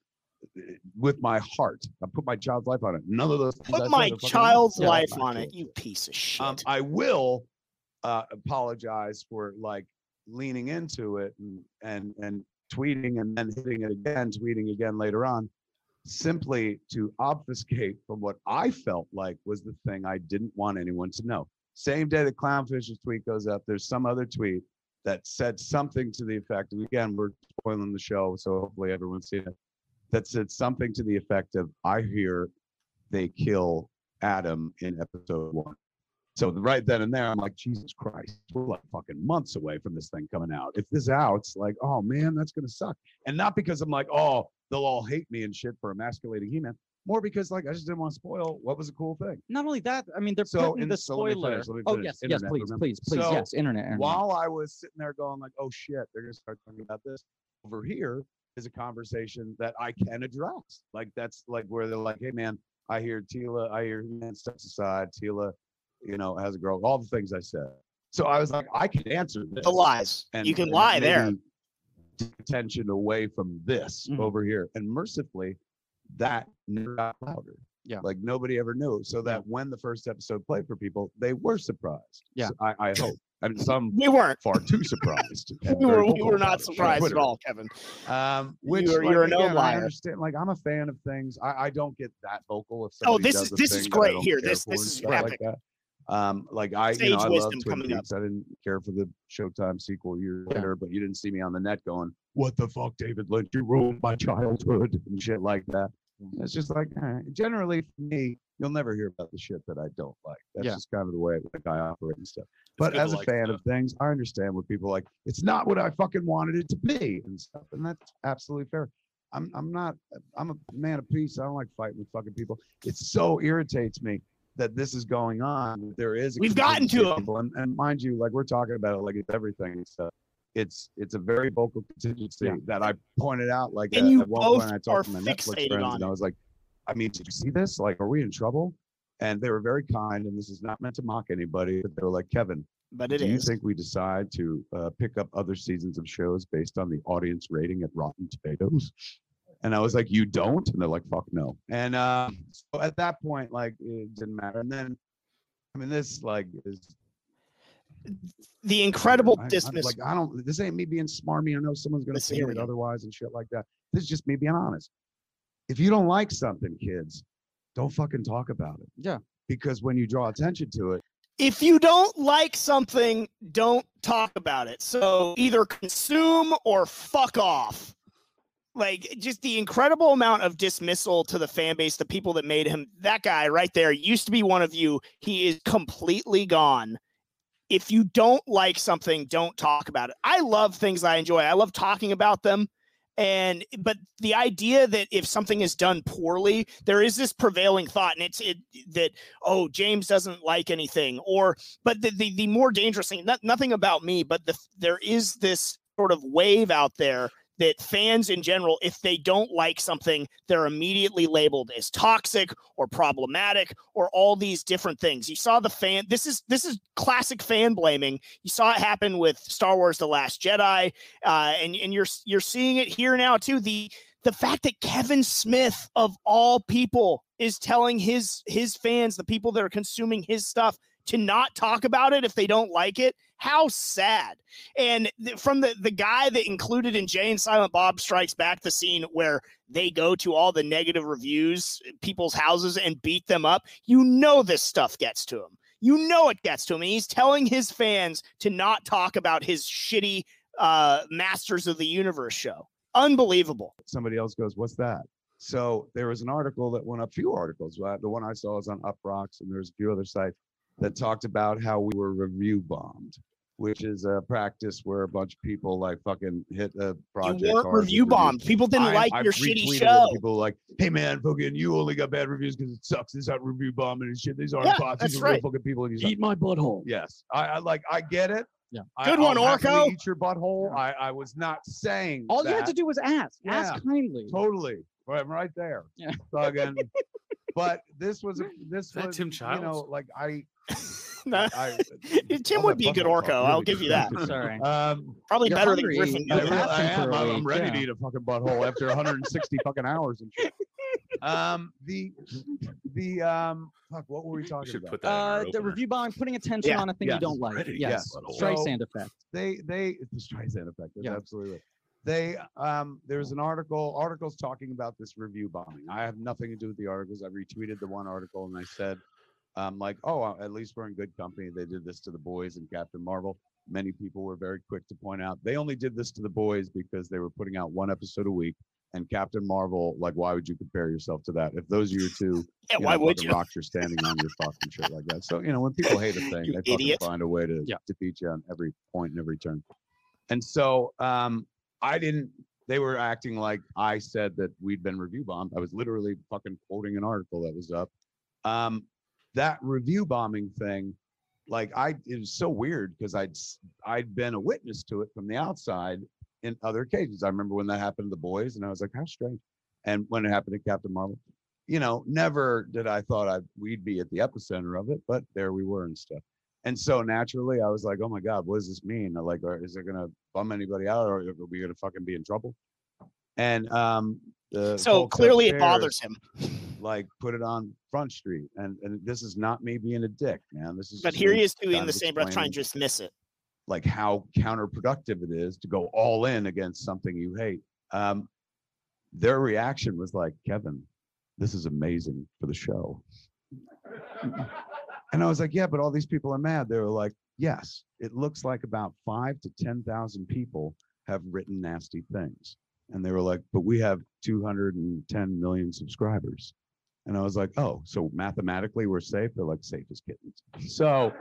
with my heart, I put my child's life on it. None of those. things I Put said my are fucking child's right. life Yeah, on not it, true. you piece of shit. Um, I will uh, apologize for like leaning into it and and and tweeting and then hitting it again, tweeting again later on, simply to obfuscate from what I felt like was the thing I didn't want anyone to know. Same day the Clownfish's tweet goes up, there's some other tweet that said something to the effect of, again, we're spoiling the show, so hopefully everyone's seen it, that said something to the effect of, I hear they kill Adam in episode one. So right then and there, I'm like, Jesus Christ, we're like fucking months away from this thing coming out. If this out, it's like, oh man, that's gonna suck. And not because I'm like, oh, they'll all hate me and shit for emasculating He-Man. More because like I just didn't want to spoil what was a cool thing. Not only that, I mean, they're So putting in the so let me spoiler. finish, let me Oh finish. yes, yes, Internet, please, remember? please, please, So yes, internet. internet. While I was sitting there going like, oh shit, they're gonna start talking about this, over here is a conversation that I can address. Like that's like where they're like, hey man, I hear Tila, I hear He-Man steps aside, Tila, you know, has a girl, all the things I said. So I was like, I can answer this. The lies. You can lie there. maybe take attention away from this Mhm. over here. And mercifully, that never got louder. Yeah. Like nobody ever knew. So that when the first episode played for people, they were surprised. Yeah. So I, I hope. And some We weren't. far too surprised. and We very were, we vocal were about not it on surprised at Twitter. all, Kevin. Um, which You're- like, you're a no again, I liar. understand. Like I'm a fan of things. I, I don't get that vocal if Oh, somebody this does is- a this is thing that I great don't here. care This- for this and is stuff epic. like that. Um, like I, you Sage know, I love wisdom Twin coming up. Peaks. I didn't care for the Showtime sequel years later, but you didn't see me on the net going, "What the fuck, David Lynch? You ruined my childhood," and shit like that. It's just like, eh. Generally for me, you'll never hear about the shit that I don't like. That's Yeah. just kind of the way like I operate and stuff. But good to as a like fan stuff. of things, I understand what people like. It's not what I fucking wanted it to be and stuff, and that's absolutely fair. I'm I'm not I'm a man of peace. I don't like fighting with fucking people. It so irritates me that this is going on. That there is a We've gotten contingency to of 'em. people, and, and mind you, like we're talking about it like it's everything and stuff. It's it's a very vocal contingency Yeah. that I pointed out. Like And at, you at one both point, I are talked to my Netflix fixated friends, on and I it. was like, I mean, did you see this? Like, are we in trouble? And they were very kind, and this is not meant to mock anybody, but they were like, Kevin, But it do is. you think we decide to uh, pick up other seasons of shows based on the audience rating at Rotten Tomatoes? And I was like, you don't? And they're like, fuck no. And uh, so at that point, like, it didn't matter. And then, I mean, this like is The incredible I, I'm dismiss. like, I don't. This ain't me being smarmy. I know someone's gonna Listen, say here we it go. otherwise and shit like that. This is just me being honest. If you don't like something, kids, don't fucking talk about it. Yeah. Because when you draw attention to it, If you don't like something, don't talk about it. So either consume or fuck off. Like just the incredible amount of dismissal to the fan base, the people that made him, that guy right there used to be one of you. He is completely gone. If you don't like something, don't talk about it. I love things I enjoy. I love talking about them. And but the idea that if something is done poorly, there is this prevailing thought, and it's it that oh, James doesn't like anything, or but the the, the more dangerous thing, not, nothing about me, but the there is this sort of wave out there that fans in general, if they don't like something, they're immediately labeled as toxic or problematic or all these different things. You saw the fan. This is this is classic fan blaming. You saw it happen with Star Wars: The Last Jedi, uh, and and you're you're seeing it here now too. The the fact that Kevin Smith of all people is telling his his fans, the people that are consuming his stuff, to not talk about it if they don't like it. How sad. And th- from the, the guy that included in Jay and Silent Bob Strikes Back, the scene where they go to all the negative reviews, people's houses, and beat them up, you know this stuff gets to him. You know it gets to him. And he's telling his fans to not talk about his shitty uh, Masters of the Universe show. Unbelievable. somebody else goes, "What's that?" So there was an article that went up, few articles. Uh, the one I saw was on Uproxx, and there's a few other sites that talked about how we were review bombed, which is a practice where a bunch of people like fucking hit a project. You weren't hard with review bombed. reviews. People didn't I- like I've your shitty retweeted show. it. People like, "Hey man, fucking you only got bad reviews because it sucks. This out review bombing and shit. These aren't Yeah, bots. that's These are real right. fucking people." And he's Eat my butthole. Yes, I, I like. I get it. Yeah. I- Good one, I'll happily Orko. Eat your butthole. I, I was not saying All that. you had to do was ask. Yeah. Ask kindly. Totally. Right, right there. Yeah. Fucking but this was a, this that was Tim you Childs? know like I. No. I, Tim all would that be a good fucking Orko. talk I'll really give you that. distracted me. Sorry. Um, Probably You're better hungry. than Griffin. You're I, really, I fasting am. for a I'm, I'm week, ready yeah. to eat a fucking butthole after one hundred sixty fucking hours and shit. Um, the the um, fuck, what were we We talking should about? put that in our Uh, the opener. review bomb, putting attention Yeah. on a thing Yes. you don't like. Ready to Yes. get butthole. Streisand effect. They they the Streisand effect. That's Yeah. absolutely right. They um, there's an article articles talking about this review bombing. I have nothing to do with the articles. I retweeted the one article and I said, um, like, oh, at least we're in good company. They did this to the boys and Captain Marvel. Many people were very quick to point out they only did this to the boys because they were putting out one episode a week. And Captain Marvel, like, why would you compare yourself to that? If those are your two, Yeah, you why know, would fucking you? rocks are standing on your fucking shit like that. So, you know, when people hate a thing, You they fucking idiot. find a way to Yeah. defeat you on every point and every turn. And so um, I didn't, they were acting like I said that we'd been review bombed. I was literally fucking quoting an article that was up. Um, that review bombing thing, like I, it was so weird because I'd, s- I'd been a witness to it from the outside in other occasions. I remember when that happened to the boys and I was like, how strange. And when it happened to Captain Marvel, you know, never did I thought I we'd be at the epicenter of it, but there we were and stuff. And so naturally, I was like, oh my God, what does this mean? Like, are, is it gonna bum anybody out, or are we gonna fucking be in trouble? And um, the So folks clearly it upstairs, bothers him. Like, put it on Front Street, and and this is not me being a dick, man. This is But just here me he is doing kind the of same breath, trying explaining, to dismiss it. like, how counterproductive it is to go all in against something you hate. Um, their reaction was like, Kevin, this is amazing for the show. And I was like, yeah, but all these people are mad. They were like, yes, it looks like about five to ten thousand people have written nasty things. And they were like, but we have two hundred ten million subscribers. And I was like, oh, so mathematically we're safe? They're like, safe as kittens. So,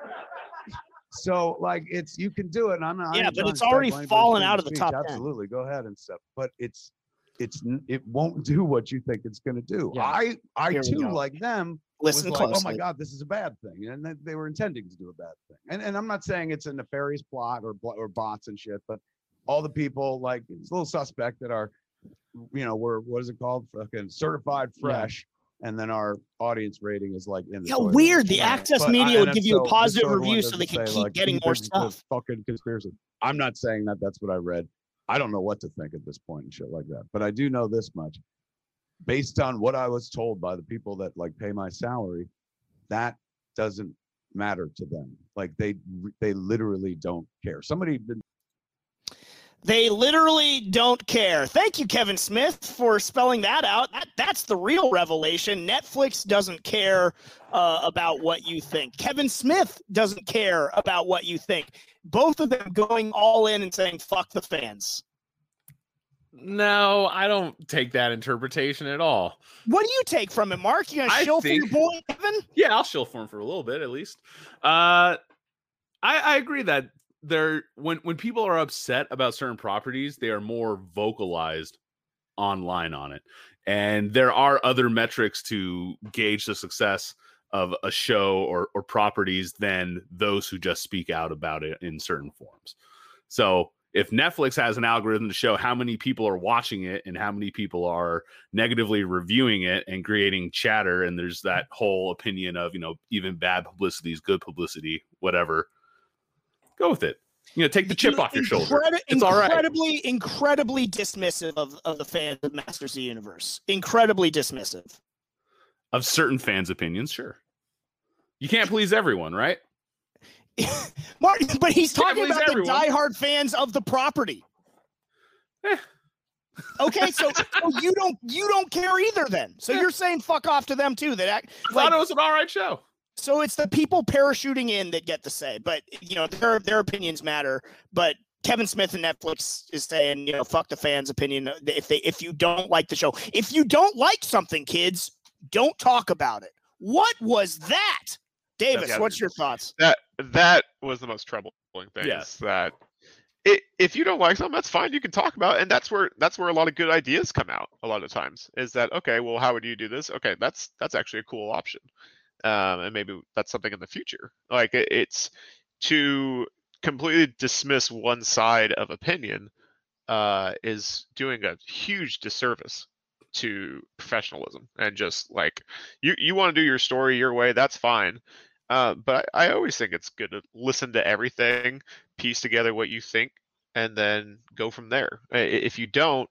so like it's, you can do it. And I'm not. I Yeah, ain't but trying it's to already stifle anybody's fallen freedom out of the speech. top ten. Absolutely, go ahead and stuff. But it's, it's, n- it won't do what you think it's going to do. Yeah. I, I Here we too, go. like them, Listen was like, oh my closely. God, this is a bad thing. And they, they were intending to do a bad thing. And and I'm not saying it's a nefarious plot or blo- or bots and shit, but all the people, like, it's a little suspect that are, you know, we're, what is it called? Fucking certified fresh. And then our audience rating is like in the Yeah, toilet. weird. The Right. access But I- media and would give so you a this positive other one review so they doesn't can say, keep like, getting "Keep more it- it's a stuff. Fucking conspiracy. I'm not saying that that's what I read. I don't know what to think at this point and shit like that. But I do know this much. Based on what I was told by the people that like pay my salary, that doesn't matter to them. Like they they literally don't care. Somebody been They literally don't care. Thank you, Kevin Smith, for spelling that out. That, that's the real revelation. Netflix doesn't care uh, about what you think. Kevin Smith doesn't care about what you think. Both of them going all in and saying, fuck the fans. No, I don't take that interpretation at all. What do you take from it, Mark? You gonna I shill for your think- boy, Kevin? Yeah, I'll shill for him for a little bit at least. Uh, I, I agree that they're when when people are upset about certain properties, they are more vocalized online on it, and there are other metrics to gauge the success of a show or or properties than those who just speak out about it in certain forms. So if Netflix has an algorithm to show how many people are watching it and how many people are negatively reviewing it and creating chatter, and there's that whole opinion of, you know, even bad publicity is good publicity, whatever, go with it. You know, take the chip off your shoulder. Incredi- It's all right. Incredibly, incredibly dismissive of, of the fans of Masters of the Universe. Incredibly dismissive. Of certain fans' opinions, sure. You can't please everyone, right? Mark, but he's Can't talking please about everyone. the diehard fans of the property. Eh. Okay, so, so you don't you don't care either then. So you're saying fuck off to them too. That act, I thought it was an all right show. So it's the people parachuting in that get the say. But you know, their their opinions matter. But Kevin Smith and Netflix is saying, you know, fuck the fans' opinion. If they if you don't like the show, if you don't like something, kids, don't talk about it. What was that? Davis, Yeah. what's your thoughts? That that was the most troubling thing. Yeah. Is that it, if you don't like something, that's fine. You can talk about it, and that's where that's where a lot of good ideas come out. A lot of times is that okay? Well, how would you do this? Okay, that's that's actually a cool option, um, and maybe that's something in the future. Like it, it's to completely dismiss one side of opinion uh, is doing a huge disservice to professionalism and just like you you want to do your story your way, that's fine. Uh, but I, I always think it's good to listen to everything, piece together what you think, and then go from there. I- If you don't,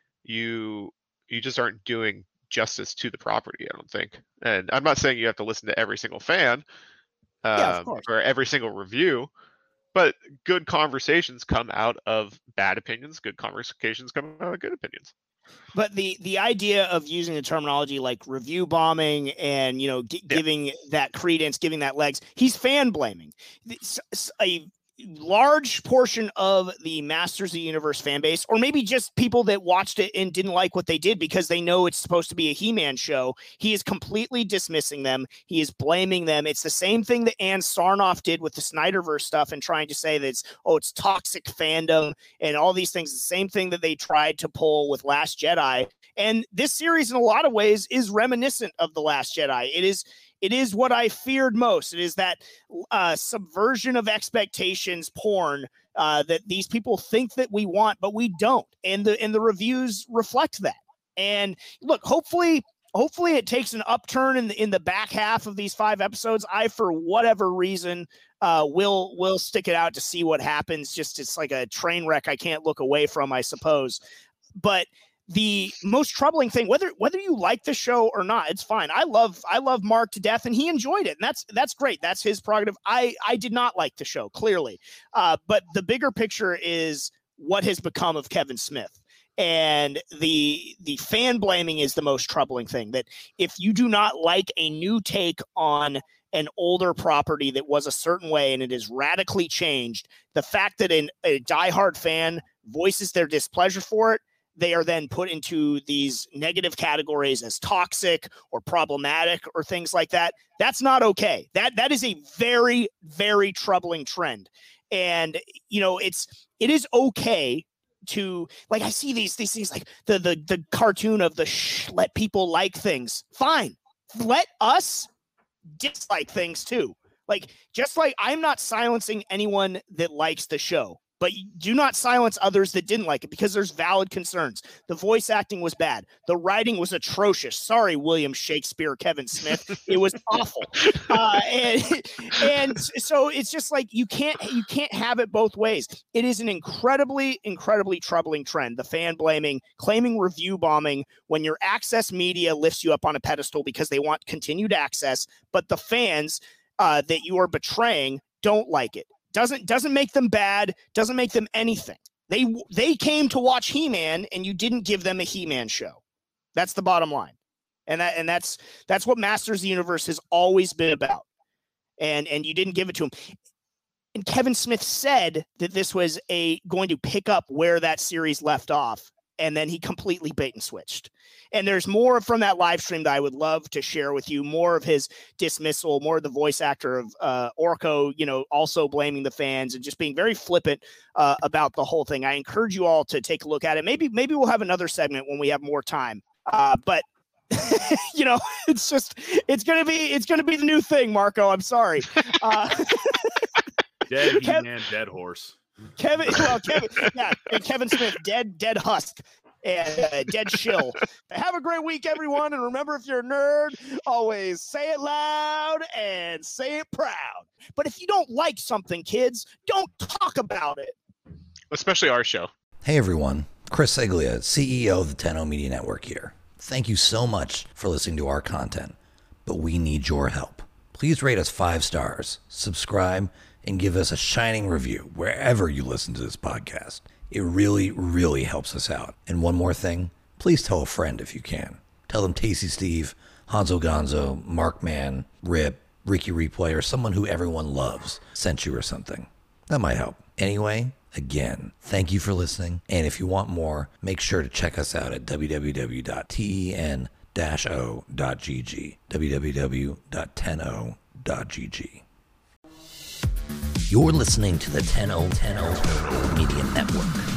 you you just aren't doing justice to the property, I don't think. And I'm not saying you have to listen to every single fan Yeah, of um, course. or every single review, but good conversations come out of bad opinions. Good conversations come out of good opinions. But the the idea of using the terminology like review bombing and you know gi- giving that credence, giving that legs, he's fan blaming. It's- it's a large portion of the Masters of the Universe fan base, or maybe just people that watched it and didn't like what they did because they know it's supposed to be a He-Man show. He is completely dismissing them. He is blaming them. It's the same thing that Ann Sarnoff did with the Snyderverse stuff and trying to say that it's, oh, it's toxic fandom and all these things. The same thing that they tried to pull with Last Jedi. And this series, in a lot of ways, is reminiscent of The Last Jedi. It is It is what I feared most. It is that uh, subversion of expectations porn uh, that these people think that we want, but we don't. And the and the reviews reflect that. And look, hopefully, hopefully it takes an upturn in the in the back half of these five episodes. I, for whatever reason, uh, will will stick it out to see what happens. Just it's like a train wreck I can't look away from, I suppose. But the most troubling thing, whether whether you like the show or not, it's fine. I love I love Mark to death, and he enjoyed it, and that's that's great. That's his prerogative. I I did not like the show, clearly, uh, but the bigger picture is what has become of Kevin Smith, and the the fan blaming is the most troubling thing. That if you do not like a new take on an older property that was a certain way and it is radically changed, the fact that an, a diehard fan voices their displeasure for it, they are then put into these negative categories as toxic or problematic or things like that. That's not okay. That that is a very, very troubling trend. And, you know, it's it is okay to, like, I see these these things like the the the cartoon of the shh, let people like things. Fine. Let us dislike things too. Like, just like I'm not silencing anyone that likes the show, but do not silence others that didn't like it, because there's valid concerns. The voice acting was bad. The writing was atrocious. Sorry, William Shakespeare, Kevin Smith. It was awful. Uh, and, and so it's just like, you can't, you can't have it both ways. It is an incredibly, incredibly troubling trend. The fan blaming, claiming review bombing, when your access media lifts you up on a pedestal because they want continued access, but the fans uh, that you are betraying don't like it. Doesn't doesn't make them bad, doesn't make them anything. They they came to watch He-Man, and you didn't give them a He-Man show. That's the bottom line. And that and that's that's what Masters of the Universe has always been about. And and you didn't give it to him. And Kevin Smith said that this was a going to pick up where that series left off, and then he completely bait and switched. And there's more from that live stream that I would love to share with you, more of his dismissal, more of the voice actor of uh, Orko, you know, also blaming the fans and just being very flippant uh, about the whole thing. I encourage you all to take a look at it. Maybe, maybe we'll have another segment when we have more time. Uh, but you know, it's just, it's going to be, it's going to be the new thing, Marco. I'm sorry. Uh, Dead He-Man, dead horse. Kevin, well, Kevin, yeah, and Kevin Smith, dead, dead husk, and uh, dead shill. Have a great week, everyone, and remember, if you're a nerd, always say it loud and say it proud. But if you don't like something, kids, don't talk about it. Especially our show. Hey everyone, Chris Seglia, C E O of the ten O Media Network here. Thank you so much for listening to our content, but we need your help. Please rate us five stars, subscribe, and give us a shining review wherever you listen to this podcast. It really, really helps us out. And one more thing, please tell a friend if you can. Tell them Tasty Steve, Hanzo Gonzo, Markman, Rip, Ricky Replay, or someone who everyone loves sent you or something. That might help. Anyway, again, thank you for listening. And if you want more, make sure to check us out at w w w dot ten o dot g g. w w w dot ten o dot g g. You're listening to the ten oh ten oh Media Network.